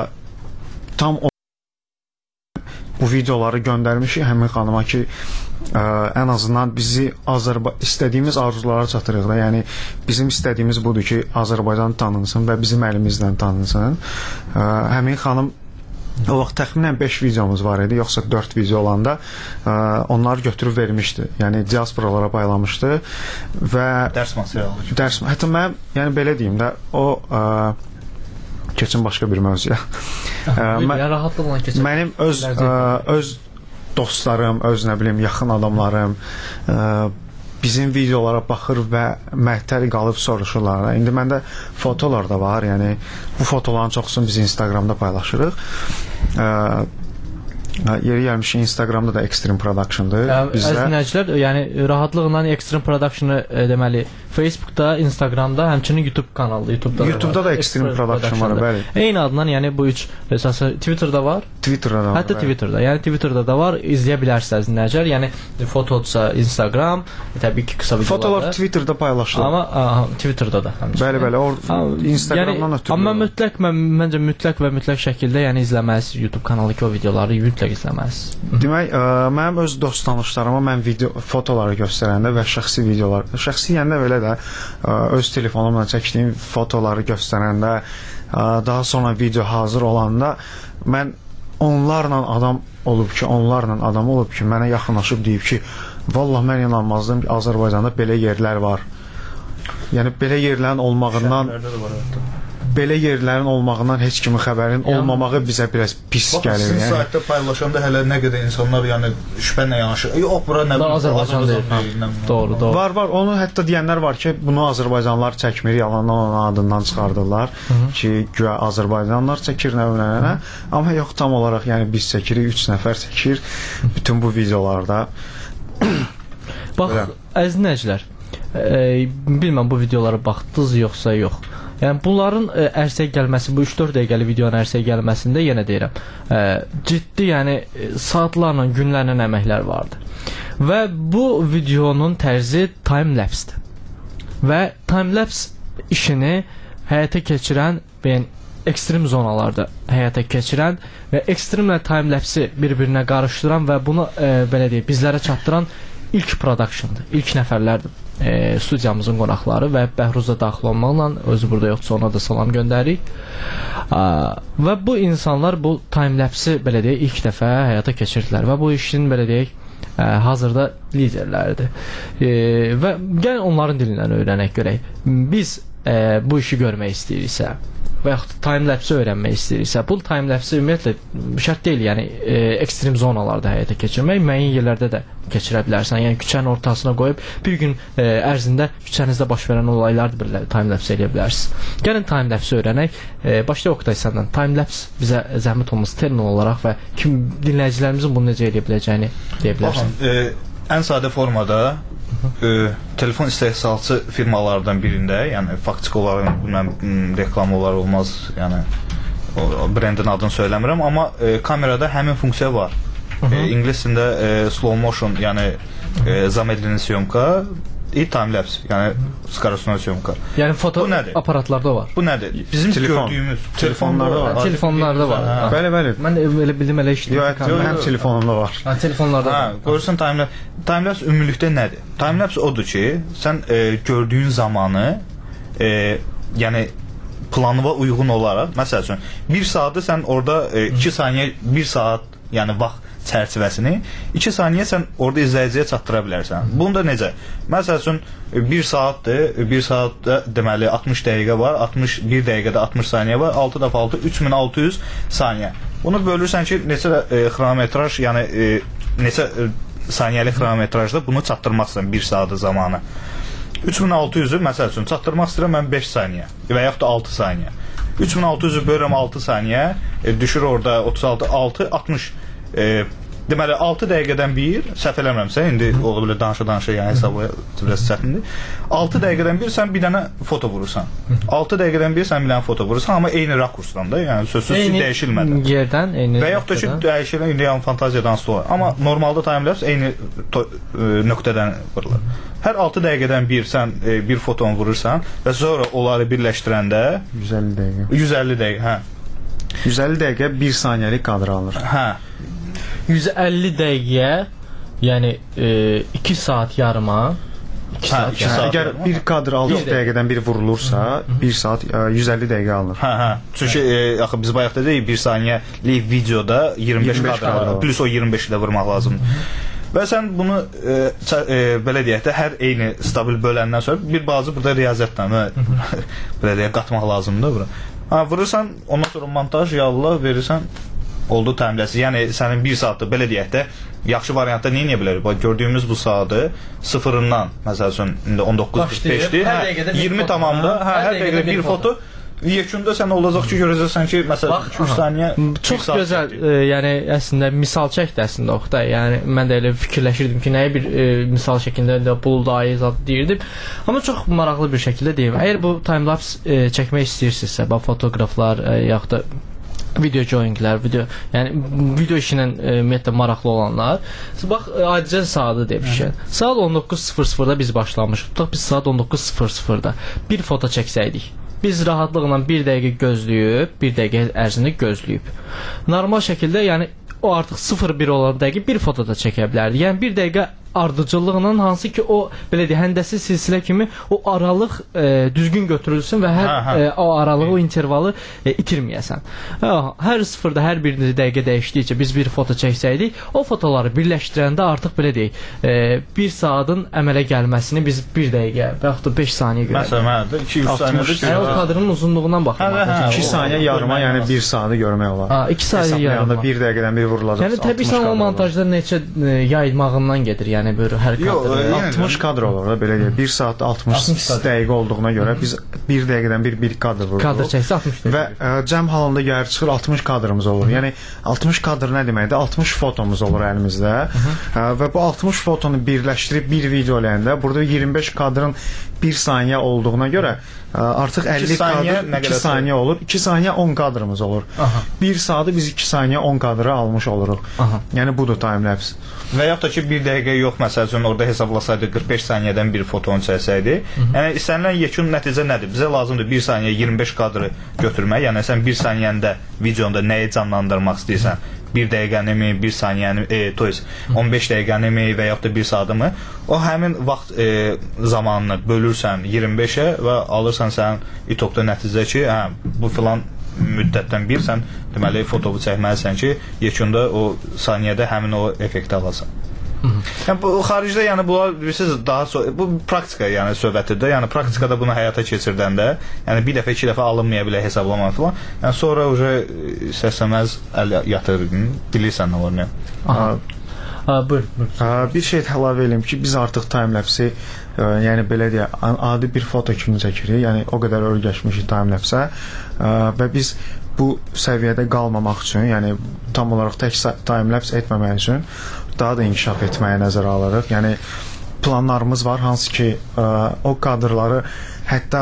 tam o bu videoları göndərmişik həmin xanıma ki, ə, ən azından bizi Azərba istədiyimiz arzulara çatırıq da. Yəni bizim istədiyimiz budur ki, Azərbaycan tanınsın və bizim əlimizdən tanınsın. Ə, həmin xanım o vaxt təxminən beş videomuz var idi, yoxsa dörd video olanda ə, onları götürüb vermişdi. Yəni diasporalara paylamışdı və dərs materialı. Dərs, hətta mən, yəni belə deyim də, o ə, keçin başqa bir mövzuya. Mənim öz ə, öz dostlarım, öz nə bilim yaxın adamlarım ə, bizim videolara baxır və məhtəl qalıb soruşurlar. İndi məndə fotolar da var, yəni bu fotoların çoxusunu biz Instagramda paylaşırıq. Ə, Yeri gəlmiş Instagramda da Extreme Production'dır. Əziz dinləyicilər, yəni rahatlıqla Extreme Production'ı e, deməli Facebookda, Instagramda, həmçinin YouTube kanalı, YouTube'da YouTube'da da Extreme Production var, bəli. Eyni adından, yəni bu üç əsası Twitter'da var. Twitter'da da var. Hətta Twitter'da, yəni Twitter'da da var, izləyə bilərsiniz dinləyicilər. Yəni fotodsa Instagram, təbii ki, qısa videolar. Fotolar Twitter'da paylaşılır. Amma aha, Twitter'da da həmçinin. Bəli, bəli, o Instagramdan ötürü. Amma mütləq mən məncə mütləq və mütləq şəkildə yəni izləməlisiniz YouTube kanalındakı o videoları mütləq izləməlisiniz. Demək, ə, mənim öz dost tanışlarıma mən video fotoları göstərəndə və şəxsi videolar, şəxsi yəni belə də ə, öz telefonumla çəkdiyim fotoları göstərəndə, ə, daha sonra video hazır olanda mən onlarla adam olub ki, onlarla adam olub ki, mənə yaxınlaşıb deyib ki, vallah mən inanmazdım ki, Azərbaycanda belə yerlər var. Yəni belə yerlərin olmağından belə yerlərin olmağından heç kimin xəbərin olmamağı bizə biraz pis gəlir. Sizin yəni. Saytda paylaşanda hələ nə qədər insanlar yəni şübhənlə yanaşır. Yox, bura nə bilim Azərbaycan deyil. Doğru, doğru. Var, var. Onu hətta deyənlər var ki, bunu Azərbaycanlılar çəkmir, yalandan onun adından çıxardırlar ki, güya Azərbaycanlılar çəkir nə bilənə. Amma yox, tam olaraq yəni biz çəkirik, üç nəfər çəkir bütün bu videolarda. Bax, əziz dinləyicilər, e, bilməm bu videolara baxdınız yoxsa yox. Yəni bunların ə, ərsəyə gəlməsi, bu üç dörd dəqiqəlik videonun ərsəyə gəlməsində yenə deyirəm, ə, ciddi, yəni saatlarla, günlərlə əməklər vardı. Və bu videonun tərzi time-lapse-dir. Və time-lapse işini həyata keçirən, yəni ekstrem zonalarda həyata keçirən və ekstremlə time-lapse-i bir-birinə qarışdıran və bunu ə, belə deyək, bizlərə çatdıran ilk production'dır, ilk nəfərlərdir. E, studiyamızın qonaqları və Bəhruz da daxil olmaqla özü burada yoxsa ona da salam göndəririk. A, və bu insanlar bu time-lapse-i belə deyək ilk dəfə həyata keçirdilər və bu işin belə deyək ə, hazırda liderləridir. E, və gəlin onların dilindən öyrənək görək. Biz ə, bu işi görmək istəyiriksə və yaxud time-lapse öyrənmək istəyiriksə, bu time-lapse ümumiyyətlə şərt deyil, yəni e, ekstrem zonalarda həyata keçirmək, müəyyən yerlərdə də keçirə bilərsən. Yəni küçənin ortasına qoyub bir gün e, ərzində küçənizdə baş verən olayları belə time-lapse eləyə bilərsiniz. Gəlin time-lapse öyrənək. E, başda Oqtay səndən time-lapse bizə zəhmət olması termin olaraq və kim dinləyicilərimizin bunu necə eləyə biləcəyini deyə bilərsən. Baxın, e, ən sadə formada e, telefon istehsalçı firmalardan birində, yəni faktiki olaraq bilməm, reklam olar olmaz, yəni o brendin adını söyləmirəm, amma e, kamerada həmin funksiya var. E, İngilis dilində e, slow motion, yəni e, zamedleni syomka и time-lapse, yəni skorostnoy syomka. Yəni foto aparatlarda var. Bu nədir? Bizim telefon, gördüyümüz telefonlarda var. Telefonlarda var. Ha. Bəli, bəli. Mən elə bildim, elə işləyir. Yox, yox, həm telefonumda var. Ha, telefonlarda ha, var. Görürsən time-lapse. Time-lapse ümumilikdə nədir? Time-lapse odur ki, sən e, gördüyün zamanı e, yəni planına uyğun olaraq, məsəl üçün bir saatı sən orada e, iki saniyə, bir saat, yəni vaxt çərçivəsini iki saniyə sən orada izləyiciyə çatdıra bilərsən. Bunda necə? Məsəl üçün bir saatdır, bir saatda deməli altmış dəqiqə var, altmış bir dəqiqədə altmış saniyə var, altı dəfə altı üç min altı yüz saniyə. Bunu bölürsən ki, neçə e, xronometraj, yəni e, neçə e, saniyəlik xronometrajda bunu çatdırmaqsan bir saatı zamanı. üç min altı yüzü məsəl üçün çatdırmaq istəyirəm mən beş saniyə və yaxud da altı saniyə. üç min altı yüzü bölürəm altı saniyə, e, düşür orada otuz altı, altı, altmış. E, deməli altı dəqiqədən bir, səhv eləmirəmsə, indi o belə danışa-danışa yəni hesabı biraz çətindir. altı dəqiqədən bir sən bir dənə foto vurursan. altı dəqiqədən bir sən bir dənə foto vurursan, amma eyni rakursdan da, yəni sözsüz ki, dəyişilmədən. Eyni yerdən, eyni və yaxud da ki, dəyişilən indi yəni fantaziyadan sonra. Amma normalda time-lapse eyni to, e, nöqtədən vurulur. Hər altı dəqiqədən bir sən e, bir fotonu vurursan və sonra onları birləşdirəndə yüz əlli dəqiqə. yüz əlli dəqiqə, hə. yüz əlli dəqiqə bir saniyəlik kadr alır. Hə. yüz əlli dəqiqə, yəni e, iki saat yarıma, iki hə, saat, iki saat əgər yarıma. bir kadr altı dəqiqədən bir vurulursa, bir saat e, yüz əlli dəqiqə alınır. Hə, hə. Çünki e, axı biz bayaq dedik bir saniyəlik videoda iyirmi beş kadr var. Plus o iyirmi beşi də vurmaq lazımdır. Və sən bunu e, e, belə deyək də hər eyni stabil böləndən sonra bir bazı burada riyaziyyatla belə deyək qatmaq lazımdır bura. Ha, vurursan, ondan sonra montaj yallah verirsən, oldu time-lapse. Yəni sənin bir saatda belə deyək də yaxşı variantda nə edə bilərik? Bax gördüyümüz bu saatı sıfırından, məsəl üçün indi on doqquz qırx beşdir. Hə, iyirmi tamamda, hə, hər dəqiqədə bir foto. Yekunda sən olacaq ki, görəcəksən ki, məsələn iki üç saniyə çox gözəl, e, yəni əslində misal çəkdi əslində Oqtay. Yəni mən də elə fikirləşirdim ki, nəyə bir e, misal şəklində də buldayı zad deyirdim. Amma çox maraqlı bir şəkildə deyim. Əgər bu time-lapse e, çəkmək istəyirsinizsə, bax fotoqraflar e, yaxud da video joyinglər, video, yəni video işinə e, ümumiyyətlə maraqlı olanlar, bax adicə saatı demişik. Saat on doqquz sıfır sıfırda biz başlamışıq. Tutaq biz saat on doqquz sıfır sıfırda bir foto çəksəydik. Biz rahatlıqla bir dəqiqə gözləyib, bir dəqiqə ərzində gözləyib. Normal şəkildə, yəni o artıq sıfır bir olan dəqiqə bir foto da çəkə bilərdi. Yəni bir dəqiqə ardıcıllıqla hansı ki o belə deyək həndəsi silsilə kimi o aralıq e, düzgün götürülsün və hər hə, hə. E, o aralığı, o intervalı e, itirməyəsən. Hə, hər sıfırda hər bir dəqiqə dəyişdikcə biz bir foto çəksəydik, o fotoları birləşdirəndə artıq belə deyək, e, bir saatın əmələ gəlməsini biz bir dəqiqə və yaxud da beş saniyə görürük. Məsələn, hə, iki üç saniyədə yəni o kadrın uzunluğundan baxmaq. Hə, hə, iki saniyə yarıma, yəni bir saatı görmək olar. Ha, iki saniyə yarıma. Bir dəqiqədən bir vurulacaq. Yəni təbii o montajda neçə e, yaymağından gedir. Yəni böyle hər kadr altmış kadr olur da belə deyək. bir saat altmış dəqiqə olduğuna görə biz bir dəqiqədən bir bir kadr vururuq. Kadr çəksə altmış dəqiqə. Və ə, cəm halında gəlib çıxır altmış kadrımız olur. Yəni altmış kadr nə deməkdir? altmış fotomuz olur əlimizdə. Ə, və bu altmış fotonu birləşdirib bir video eləyəndə burada iyirmi beş kadrın bir saniyə olduğuna görə ə, artıq əlli kadr iki saniyə olur. iki saniyə on kadrımız olur. Aha. bir saatı biz iki saniyə on kadrı almış oluruq. Aha. Yəni budur time-lapse. Və yaxud da ki, bir dəqiqə yox, məsəl üçün orada hesablasaydı qırx beş saniyədən bir fotonu çəksəydi. Yəni istənilən yekun nəticə nədir? Bizə lazımdır bir saniyə iyirmi beş kadrı götürmək. Yəni sən bir saniyəndə videonda nəyi canlandırmaq istəyirsən? bir dəqiqənimi, bir saniyəni, e, to есть on beş dəqiqənimi və yaxud da bir saatımı, o həmin vaxt e, zamanını bölürsən iyirmi beşə və alırsan sənin itokda nəticə ki, hə, bu filan müddətdən bir sən deməli fotovu çəkməlisən ki, yekunda o saniyədə həmin o effekti alasan. Yəni bu xaricdə yəni bunlar bilirsiniz daha so bu praktika yəni söhbətidir. Yəni praktikada bunu həyata keçirdəndə, yəni bir dəfə, iki dəfə alınmaya bilər hesablama falan. Yəni sonra uje səsləməz əl yatır, bilirsən nə var nə. Aha. Ha, buyur, buyur. Bir şey əlavə edeyim ki, biz artıq time-lapse, yəni belə deyək, adi bir foto kimi çəkirik. Yəni o qədər öyrəşmişik time-lapse və biz bu səviyyədə qalmamaq üçün, yəni tam olaraq tək time-lapse etməmək üçün daha da inkişaf etməyə nəzərə alırıq. Yəni planlarımız var, hansı ki o kadrları hətta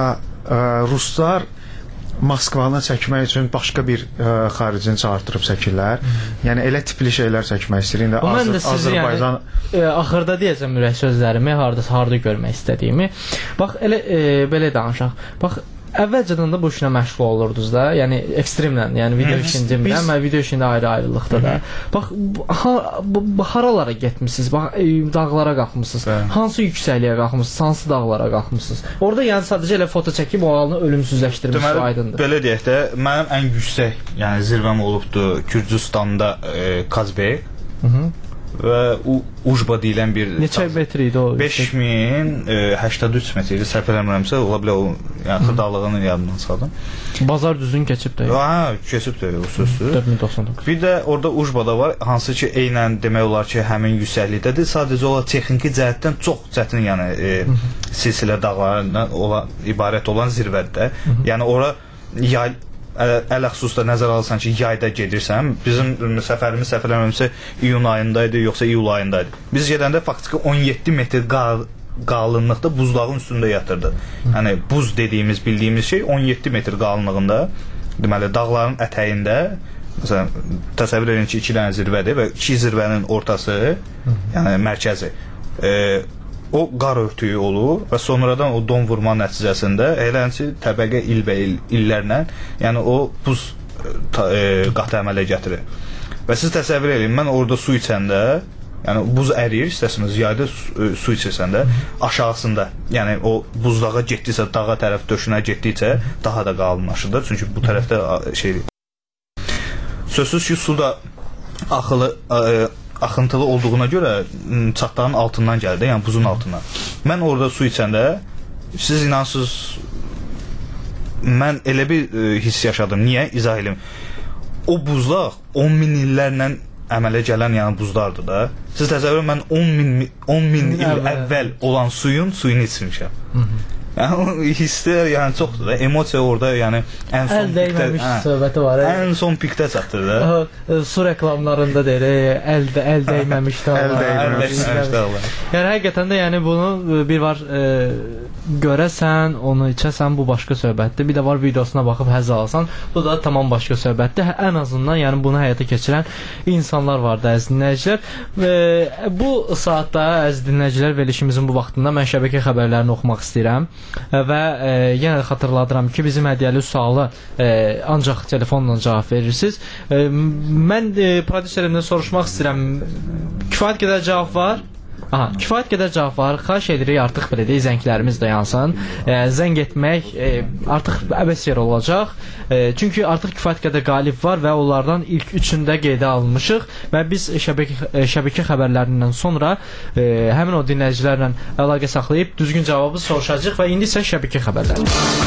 ruslar Moskvanı çəkmək üçün başqa bir xaricini çağırtırıb çəkirlər. Yəni elə tipli şeylər çəkmək istəyir. Mən də sizi Azərbaycan yəni axırda deyəcəm ürək sözlərimi, harda harda görmək istədiyimi. Bax elə e, belə danışaq. Bax əvvəlcədən də bu işlə məşğul olurdunuz da, yəni ekstremlə, yəni video işində, amma video işində ayrı-ayrılıqda da. Bax ha, haralara getmisiniz? Bax dağlara qalxmısınız. Hansı yüksəkliyə qalxmısınız? Hansı dağlara qalxmısınız? Orada yəni sadəcə elə foto çəkib o halını ölümsüzləşdirmiş aydındır. Belə deyək də, mənim ən yüksək, yəni zirvəm olubdu Gürcüstanda e, Kazbek. Mhm. Və Ujba deyilən bir neçə metr idi o? beş min səksən üç metr idi. Səhv eləmirəmsə, ola bilər o yəni xırdalığını yadımdan saldım. Bazar düzün keçib də. Ha, keçib də o sözsüz. dörd min doxsan doqquz. Bir də orada Ujbada var, hansı ki eynən demək olar ki, həmin yüksəklikdədir. Sadəcə olaraq texniki cəhətdən çox çətin, yəni e, silsilə dağlarından olan ibarət olan zirvədir. Yəni ora yay ələ xüsusda nəzər alırsan ki, yayda gedirsən, bizim səfərimiz səhv eləmirəmsə iyun ayında idi, yoxsa iyul ayında idi. Biz gedəndə faktiki on yeddi metr qal qalınlıqda buzlağın üstündə yatırdı. Yəni buz dediyimiz, bildiyimiz şey on yeddi metr qalınlığında, deməli dağların ətəyində, məsələn, təsəvvür edin ki, iki dənə zirvədir və iki zirvənin ortası, yəni mərkəzi. E, o qar örtüyü olur və sonradan o don vurma nəticəsində eləncə təbəqə ilbəil illərlə, yəni o buz ta, e, qatı əmələ gətirir. Və siz təsəvvür edin, mən orada su içəndə, yəni buz əriyir, istəsiniz yayda su, su içirsən də, aşağısında, yəni o buzdağa getdikcə, dağa tərəf döşünə getdikcə daha da qalınlaşır, çünki bu tərəfdə şeydir. Sözsüz ki, su da axılı e, axıntılı olduğuna görə çatdağın altından gəldi, yəni buzun altından. Mən orada su içəndə, siz inansız, mən elə bir e, hiss yaşadım. Niyə? İzah edim. O buzlar on min illərlə əmələ gələn yəni buzlardır da. Siz təsəvvür edin, mən on min il əvvəl olan suyun suyunu içmişəm. Yəni hisslər yəni çoxdur da, emosiya orada yəni ən son əl dəyməmiş söhbəti var. Ən son pikdə çatdır da. Su reklamlarında deyir, əl əl dəyməmiş dağlar. Əl dəyməmiş dağlar. Yəni həqiqətən də yəni bunu bir var e, görəsən, onu içəsən, bu başqa söhbətdir. Bir də var videosuna baxıb həzz alasan, bu da tamam başqa söhbətdir. Ən azından yəni bunu həyata keçirən insanlar var da əziz dinləyicilər. E, bu saatda əziz dinləyicilər verilişimizin bu vaxtında mən şəbəkə xəbərlərini oxumaq istəyirəm. Və e, yenə də xatırladıram ki, bizim hədiyyəli sualı e, ancaq telefonla cavab verirsiniz. E, mən e, prodüserimdən soruşmaq istəyirəm, kifayət qədər cavab var? Aha, kifayət qədər cavab var. Xahiş edirik, artıq belə deyək, zənglərimiz də yansın. E, zəng etmək e, artıq əbəs yer olacaq. E, çünki artıq kifayət qədər qalib var və onlardan ilk üçündə qeydə alınmışıq və biz şəbəkə, e, şəbəkə xəbərlərindən sonra e, həmin o dinləyicilərlə əlaqə saxlayıb düzgün cavabı soruşacağıq və indi isə şəbəkə xəbərləri.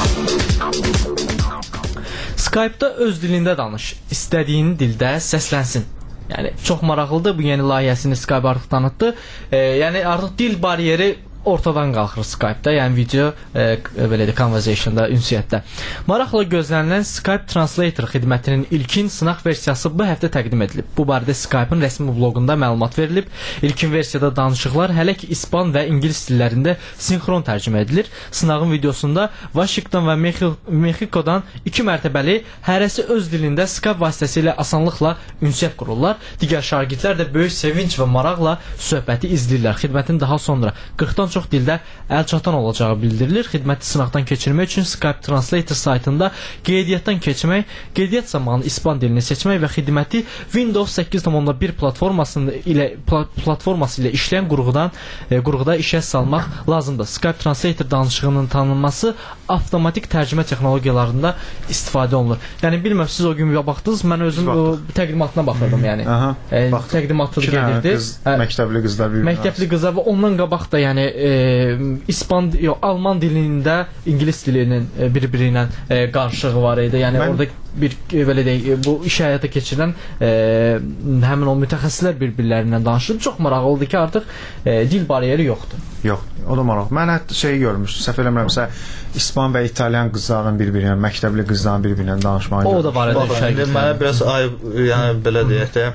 Skype-da öz dilində danış, istədiyin dildə səslənsin. Yəni çox maraqlıdır, bu yeni layihəsini Skype artıq tanıtdı. E, yəni artıq dil bariyeri ortadan qalxır Skype-da, yəni video e, belə də conversation-da, ünsiyyətdə. Maraqla gözlənilən Skype Translator xidmətinin ilkin sınaq versiyası bu həftə təqdim edilib. Bu barədə Skype-ın rəsmi bloqunda məlumat verilib. İlkin versiyada danışıqlar hələ ki ispan və ingilis dillərində sinxron tərcümə edilir. Sınağın videosunda Washington və Mexikodan iki mərtəbəli hərəsi öz dilində Skype vasitəsilə asanlıqla ünsiyyət qururlar. Digər şagirdlər də böyük sevinç və maraqla söhbəti izləyirlər. Xidmətin daha sonra qırxdan çox çox dildə əlçatan olacağı bildirilir. Xidməti sınaqdan keçirmək üçün Skype Translator saytında qeydiyyatdan keçmək, qeydiyyat zamanı İspan dilini seçmək və xidməti Windows səkkiz nöqtə bir platforması ilə platforması ilə işləyən qurğudan e, qurğuda işə salmaq lazımdır. Skype Translator danışığının tanınması avtomatik tərcümə texnologiyalarında istifadə olunur. Yəni bilmirəm siz o gün baxdınız, mən özüm o təqdimatına baxırdım, yəni. Aha. E, təqdimatı gedirdi. Qız, məktəbli qızlar bir-birinə. Məktəbli qızlar və ondan qabaq da yəni e, İspan, yox, Alman dilində İngilis dilinin e, bir-biri ilə e, qarşılığı var idi. Yəni mən... orada bir e, belə deyək, bu iş həyata keçirilən e, həmin o mütəxəssislər bir-birlərindən danışır. Çox maraqlı oldu ki, artıq e, dil bariyeri yoxdur. Yox, o da maraqlı. Mən hətta şey görmüşdüm, səhv eləmirəmsə, İspan və İtalyan qızların bir-birinə, məktəbli qızların bir-birinə danışmağı. O da var idi. Mənə biraz ayıb, yəni belə deyək də,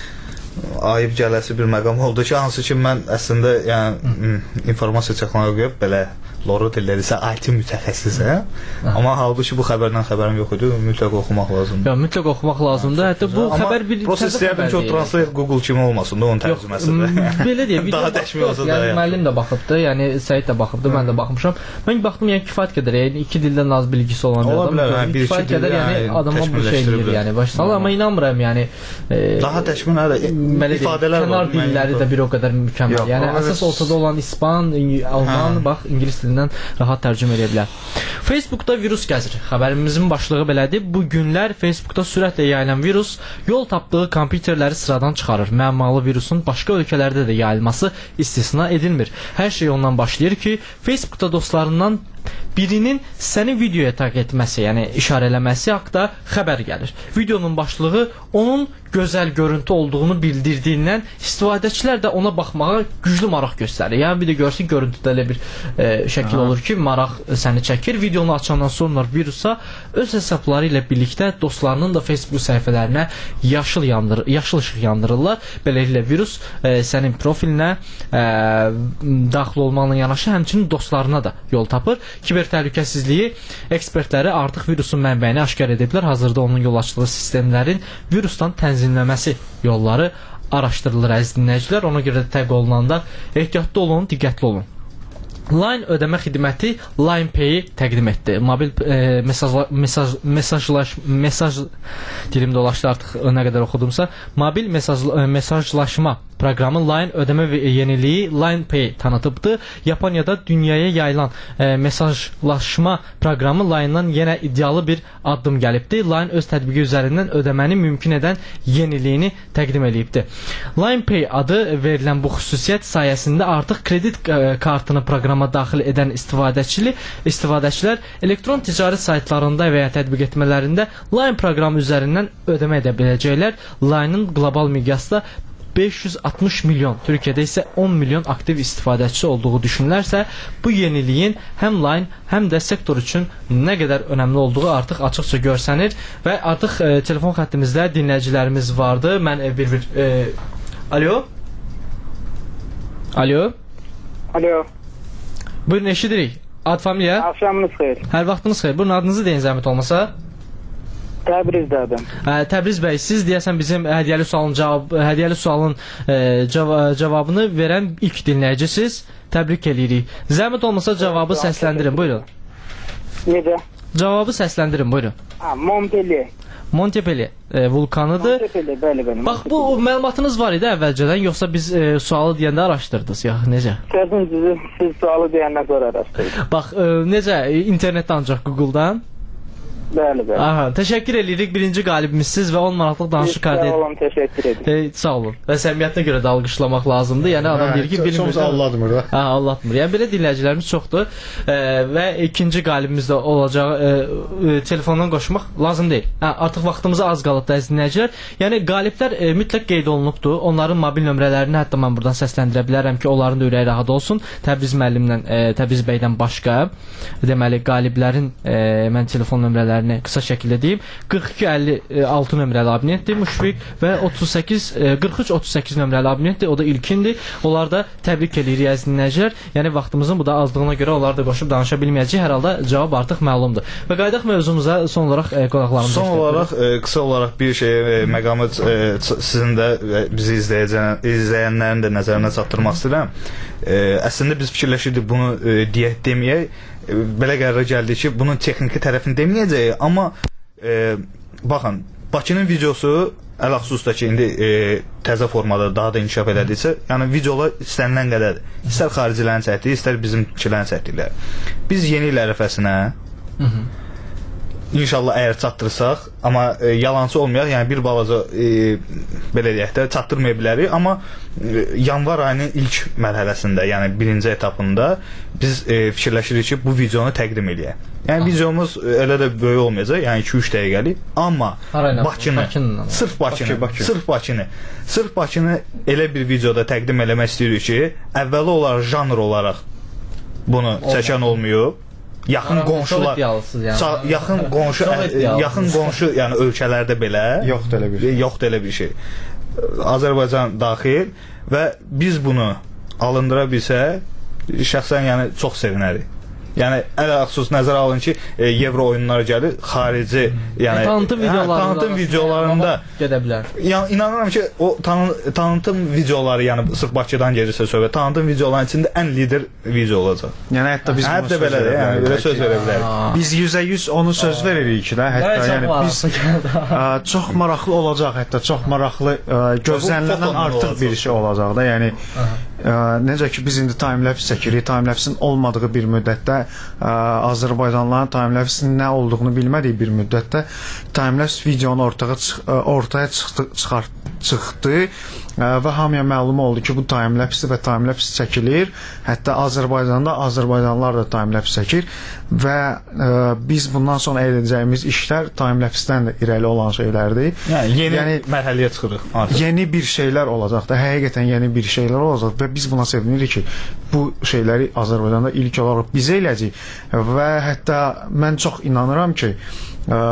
ayıb gələsi bir məqam oldu ki, hansı ki mən əslində yəni informasiya texnologiya belə loru dillərisə I T mütəxəssisəm. Amma halbuki bu xəbərdən xəbərim yox idi. Mütləq oxumaq lazımdır. Ya mütləq oxumaq lazımdır. Hətta bu amma xəbər bir proses istəyirdim ki, o translate Google kimi olmasın da onun tərcüməsində. Belə deyək, daha təşmil olsa da. Yəni müəllim də baxıbdı, yəni Səid də baxıbdı, mən də baxmışam. Mən baxdım, yəni kifayət qədər, yəni iki dildən az bilgisi olan bir adam. Yəni bir iki qədər, yəni adama bu şey eləyir, yəni başlanır, amma inanmıram, yəni daha təşmil hələ ifadələr var. Kənar dilləri də bir o qədər mükəmməl. Yəni əsas ortada olan İspan, Alman, bax ingilis dilindən rahat tərcümə edə bilər. Facebookda virus gəzir. Xəbərimizin başlığı belədir. Bu günlər Facebookda sürətlə yayılan virus yol tapdığı kompüterləri sıradan çıxarır. Müəmmalı virusun başqa ölkələrdə də yayılması istisna edilmir. Hər şey ondan başlayır ki, Facebookda dostlarından birinin səni videoya tag etməsi, yəni işarələməsi haqqında xəbər gəlir. Videonun başlığı onun gözəl görüntü olduğunu bildirdiyindən istifadəçilər də ona baxmağa güclü maraq göstərir. Yəni bir də görsün görüntüdə elə bir e, şəkil Aha. olur ki, maraq səni çəkir. Videonu açandan sonra virusa öz hesabları ilə birlikdə dostlarının da Facebook səhifələrinə yaşıl yandır, yaşıl işıq yandırırlar. Beləliklə virus e, sənin profilinə e, daxil olmaqla yanaşı həmçinin dostlarına da yol tapır. Kiber təhlükəsizliyi ekspertləri artıq virusun mənbəyini aşkar ediblər. Hazırda onun yol açdığı sistemlərin virusdan tənzimləməsi yolları araşdırılır əziz dinləyicilər. Ona görə də təq olunanda ehtiyatlı olun, diqqətli olun. Line ödəmə xidməti Line Pay-i təqdim etdi. Mobil e, mesajla, mesaj, mesajlaş, mesaj dilim dolaşdı artıq nə qədər oxudumsa. Mobil mesaj, mesajlaşma proqramı Line ödəmə və yeniliyi Line Pay tanıtıbdı. Yaponiyada dünyaya yayılan e, mesajlaşma proqramı Line-dan yenə iddialı bir addım gəlibdi. Line öz tətbiqi üzərindən ödəməni mümkün edən yeniliyini təqdim edibdi. Line Pay adı verilən bu xüsusiyyət sayəsində artıq kredit e, kartını proqrama daxil edən istifadəçili istifadəçilər elektron ticarət saytlarında və ya tətbiq etmələrində Line proqramı üzərindən ödəmə edə biləcəklər. Line-ın qlobal miqyasda beş yüz altmış milyon, Türkiyədə isə on milyon aktiv istifadəçisi olduğu düşünülərsə, bu yeniliyin həm Line, həm də sektor üçün nə qədər önəmli olduğu artıq açıqca görsənir və artıq e, telefon xəttimizdə dinləyicilərimiz vardı. Mən e, bir bir e, Alo? Alo? Alo. Buyurun, eşidirik. Ad, familiya? Axşamınız xeyir. Hər vaxtınız xeyir. Buyurun, adınızı deyin zəhmət olmasa. Təbrizdədim. Hə, Təbriz bəy, siz deyəsən bizim hədiyyəli sualın cavab, hədiyyəli sualın e, cav cavabını verən ilk dinləyicisiniz. Təbrik eləyirik. Zəhmət olmasa cavabı səsləndirin, buyurun. Necə? Cavabı səsləndirin, buyurun. Ha, Montpellier. Montpellier e, vulkanıdır. Montpellier, bəli, bəli. Bax, bu məlumatınız var idi əvvəlcədən, yoxsa biz e, sualı deyəndə araşdırdınız, ya necə? Sözün sizi, siz sualı deyəndən sonra araşdırdım. Bax, e, necə? İnternetdə ancaq Google-dan? Bəli, bəli. Aha, təşəkkür edirik. Birinci qalibimizsiz və on manatlıq danışıq qardı. Sağ olun, təşəkkür edirəm. E, sağ olun. Və səmiyyətinə görə də alqışlamaq lazımdır. Yəni adam deyir ki, bilmir. Çox allatmır da. Hə, allatmır. Yəni belə dinləyicilərimiz çoxdur. E, və ikinci qalibimiz də olacağı e, e, telefondan qoşmaq lazım deyil. Hə, artıq vaxtımız az qalıb da əziz dinləyicilər. Yəni qaliblər e, mütləq qeyd olunubdur. Onların mobil nömrələrini hətta mən buradan səsləndirə bilərəm ki, onların da ürəyi rahat olsun. Təbriz müəllimdən, e, Təbriz bəydən başqa deməli qaliblərin e, mən telefon nömrələrini nömrələrini qısa şəkildə deyim. qırx iki əlli altı nömrəli abonentdir Müşfiq və otuz səkkiz qırx üç otuz səkkiz nömrəli abonentdir. O da ilkindir. Onlar da təbrik edirik əziz dinləyicilər. Yəni vaxtımızın bu da azlığına görə onlar da qoşub danışa bilməyəcəyik. Hər halda cavab artıq məlumdur. Və qayıdaq mövzumuza son olaraq e, qonaqlarımız. Son olaraq e, qısa olaraq bir şey e, məqamı e, sizin də e, bizi izləyəcən izləyənlərin də nəzərinə çatdırmaq istəyirəm. E, əslində biz fikirləşirdik bunu e, deyək deməyək. E, belə qərara gəldi ki, bunun texniki tərəfini deməyəcəyik, amma e, baxın, Bakının videosu əl-xüsusda ki, indi e, təzə formada daha da inkişaf elədiksə, yəni videolar istənilən qədərdir. İstər xaricilərin çəkdiyi, istər bizimkilərin çəkdikləri. Biz yeni il ərəfəsinə İnşallah əgər çatdırsaq, amma e, yalançı olmayaq, yəni bir balaca e, belə deyək də çatdırmaya bilərik, amma e, yanvar ayının ilk mərhələsində, yəni birinci etapında biz e, fikirləşirik ki, bu videonu təqdim eləyək. Yəni videomuz elə də böyük olmayacaq, yəni iki üç dəqiqəlik, amma Bakını, sırf Bakını, Bakı, Bakı. sırf Bakını, sırf Bakını elə bir videoda təqdim eləmək istəyirik ki, əvvəli olaraq janr olaraq bunu çəkən olmayıb. Yaxın qonşular, yəni. yaxın qonşu, yaxın qonşu, yəni ölkələrdə belə yoxdur elə bir şey. Yoxdur elə bir şey. Azərbaycan daxil və biz bunu alındıra bilsək, şəxsən yəni çox sevinərik. Yəni əl-xüsus nəzərə alın ki, e, Evro oyunları gəlir, xarici, yəni tanıtım videolarında, hə, tanıtım videolarında gedə bilər. Yəni inanıram ki, o tanı, tanıtım videoları, yəni sırf Bakıdan gəlirsə söhbət, tanıtım videoların içində ən lider video olacaq. Yəni hətta biz hətta belə də, yəni belə söz verə bilərik. Biz yüzdə yüz onu söz veririk də, hətta yəni biz ə, çox maraqlı olacaq, hətta çox maraqlı ə, gözlənilən artıq bir şey olacaq da, yəni ə, necə ki biz indi time-lapse çəkirik, time-lapse'in olmadığı bir müddətdə ə, Azərbaycanlıların time-lapse'in nə olduğunu bilmədiyi bir müddətdə time-lapse videonu ortaya çıx ortaya çıxdı, çıxart çıxdı ə, və hamıya məlum oldu ki, bu time-lapse və time-lapse çəkilir. Hətta Azərbaycanda Azərbaycanlılar da time-lapse çəkir və ə, biz bundan sonra edəcəyimiz işlər time-lapse-dən də irəli olan şeylərdir. Yəni yeni yəni, mərhələyə çıxırıq artıq. Yeni bir şeylər olacaq da, həqiqətən yeni bir şeylər olacaq və biz buna sevinirik ki, bu şeyləri Azərbaycanda ilk olaraq biz eləyəcəyik və hətta mən çox inanıram ki, ə,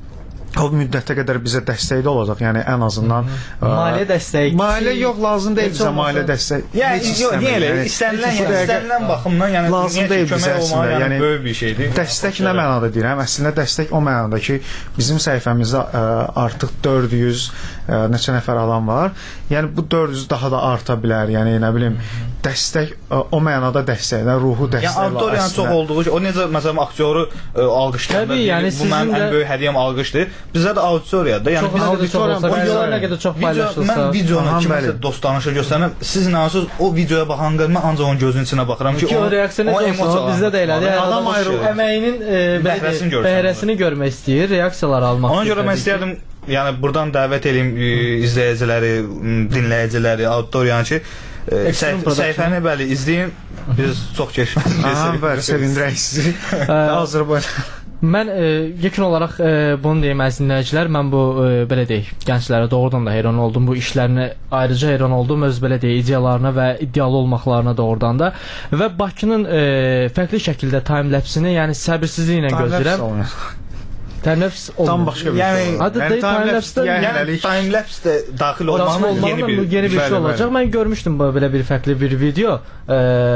o müddətə qədər bizə dəstəkdə olacaq. Yəni ən azından maliyyə dəstəyi. Maliyyə yox, lazım deyil bizə maliyyə dəstək. Yəni yox, niyə elə? İstənilən, yəni istənilən baxımdan, yəni lazım deyil bizə əslində. Yəni böyük bir şeydir. Dəstək nə mənada deyirəm? Əslində dəstək o mənada ki, bizim səhifəmizdə ə, artıq dörd yüz ə, neçə nəfər adam var. Yəni bu dörd yüz daha da arta bilər. Yəni nə bilim, dəstək ə, o mənada dəstəkdə, ruhu dəstək. Yəni auditoriyanın çox olduğu ki, o necə məsələn aktyoru ə, yəni bu mənim ən böyük hədiyyəm alqışdır. Bizə də auditoriyadır. Yəni biz auditoriyanın videolar nə qədər çox paylaşılsa. Mən videonu kiməsə dost tanışa göstərəm. Siz inanırsınız, o videoya baxan qədər mən ancaq onun gözünün içinə baxıram ki, o reaksiyonu bizdə də elədir. Adam ayrılır. Əməyinin bəhrəsini görmək istəyir, reaksiyalar almaq. Ona görə mən istəyirdim, yəni buradan dəvət edeyim izləyiciləri, dinləyiciləri, auditoriyanı ki, səhifəni bəli izləyin. Biz çox keçmişik. Aha, bəli, sevindirək sizi. Azərbaycan. Mən e, yekun olaraq e, bunu deyim əziz dinləyicilər, mən bu e, belə deyək, gənclərə doğrudan da heyran oldum, bu işlərinə ayrıca heyran oldum, öz belə deyək, ideyalarına və iddialı olmaqlarına doğrudan da və Bakının e, fərqli şəkildə time-lapsini, yəni səbirsizliklə gözləyirəm. Time-lapse tam başqa bir yəni, şey. Adı yəni, time-lapse yəni, time-lapse də daxil olmağının yeni bir, yeni bir şey olacaq. Mən görmüşdüm belə bir fərqli bir video. Ee,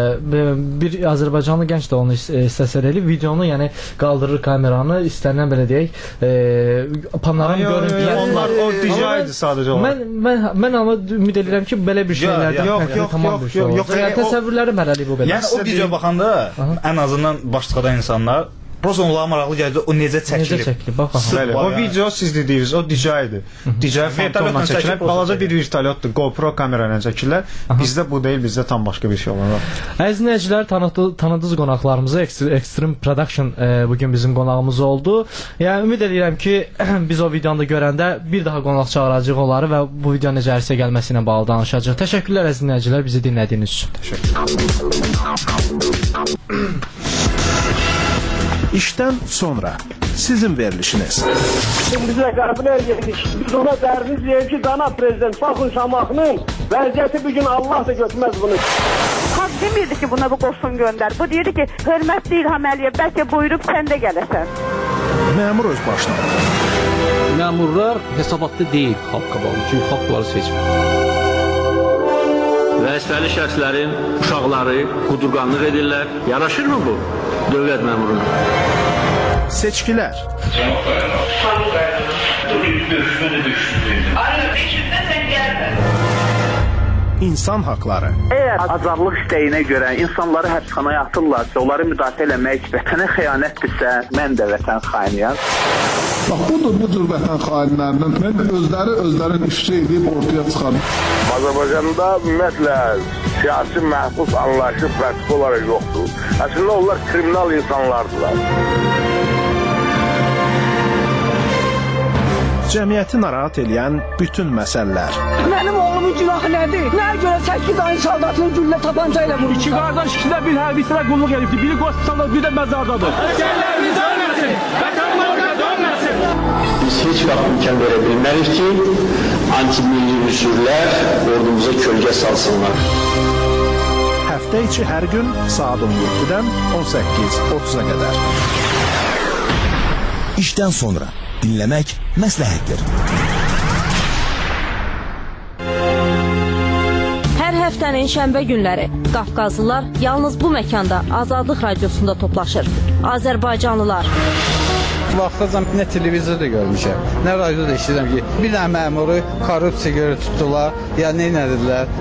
bir Azərbaycanlı gənc də onu istəsə eləyib. Videonu yəni qaldırır kameranı, istənilən belə deyək, e, panoram görüntülər. Onlar o D J-dir sadəcə olaraq. Mən mən mən amma ümid edirəm ki, belə bir şeylərdə yox, yox, yox, yox, yox. Yəni təsəvvürlərim hələlik bu belə. Yəni o video baxanda ən azından başlıqada insanlar prosta onlara maraqlı gələcək, o necə çəkilib. Necə çəkilib, bax. Bəli, o video siz dediyiniz, o D J-dir. D J fantomla çəkilib, balaca bir vertolyotdur, GoPro kamera ilə çəkirlər. Bizdə bu deyil, bizdə tam başqa bir şey olacaq. Əziz dinləyicilər, tanıdığınız qonaqlarımızı Extreme Production e, bugün bizim qonağımız oldu. Yəni ümid edirəm ki, biz o videonu da görəndə bir daha qonaq çağıracağıq onları və bu video necə ərsə gəlməsi ilə bağlı danışacağıq. Təşəkkürlər əziz dinləyicilər, bizi dinlədiyiniz üçün. İşdən sonra sizin verilişiniz. Bizə qəbul edirik. Biz ona dəriniz deyək ki, dana prezident Baxın Şamaxının vəziyyəti bugün Allah da götürməz bunu. Xalq demirdi ki, buna bu qoşun göndər. Bu deyirdi ki, hörmətli İlham Əliyev, bəlkə buyurub sən də gələsən. məmur öz başına alır. Məmurlar hesabatda deyil xalq qabağında, çünki xalq bunları seçmir. Vəzifəli şəxslərin uşaqları qudurqanlıq edirlər. Yaraşırmı bu dövlət məmuruna? Seçkilər. İnsan haqları. Əgər azadlıq istəyinə görə insanları həbsxanaya atırlarsa, onları müdafiə eləmək vətənə xəyanətdirsə, mən də vətən xainiyəm. Bax, budur bu cür vətən xainlərindən mən özləri özlərini ifşa edib ortaya çıxan. Azərbaycanda ümumiyyətlə siyasi məhbus anlayışı pratik olaraq yoxdur. Əslində onlar kriminal insanlardılar. Cəmiyyəti narahat edən bütün məsələlər. Mənim oğlumun günahı nədir? Nəyə görə səkkiz ayın saldatını güllə tapanca ilə vurur? İki qardaş ikisində bir hərbisinə qulluq edibdir. Biri qospitalda, biri də məzardadır. Əsgərlərimiz ölməsin, vətənlərimiz ölməsin. Biz heç vaxt imkan verə bilmərik ki, anti-milli üsurlar ordumuza kölgə salsınlar. Həftə içi hər gün saat on yeddidən on səkkiz otuz'a qədər. İşdən sonra dinləmək məsləhətdir. Hər həftənin şənbə günləri Qafqazlılar yalnız bu məkanda Azadlıq Radiosunda toplaşır. Azərbaycanlılar. Vaxtacan nə televizorda görmüşəm, nə radioda eşidirəm ki, bir dənə məmuru korrupsiya görə tutdular, ya nə edilər.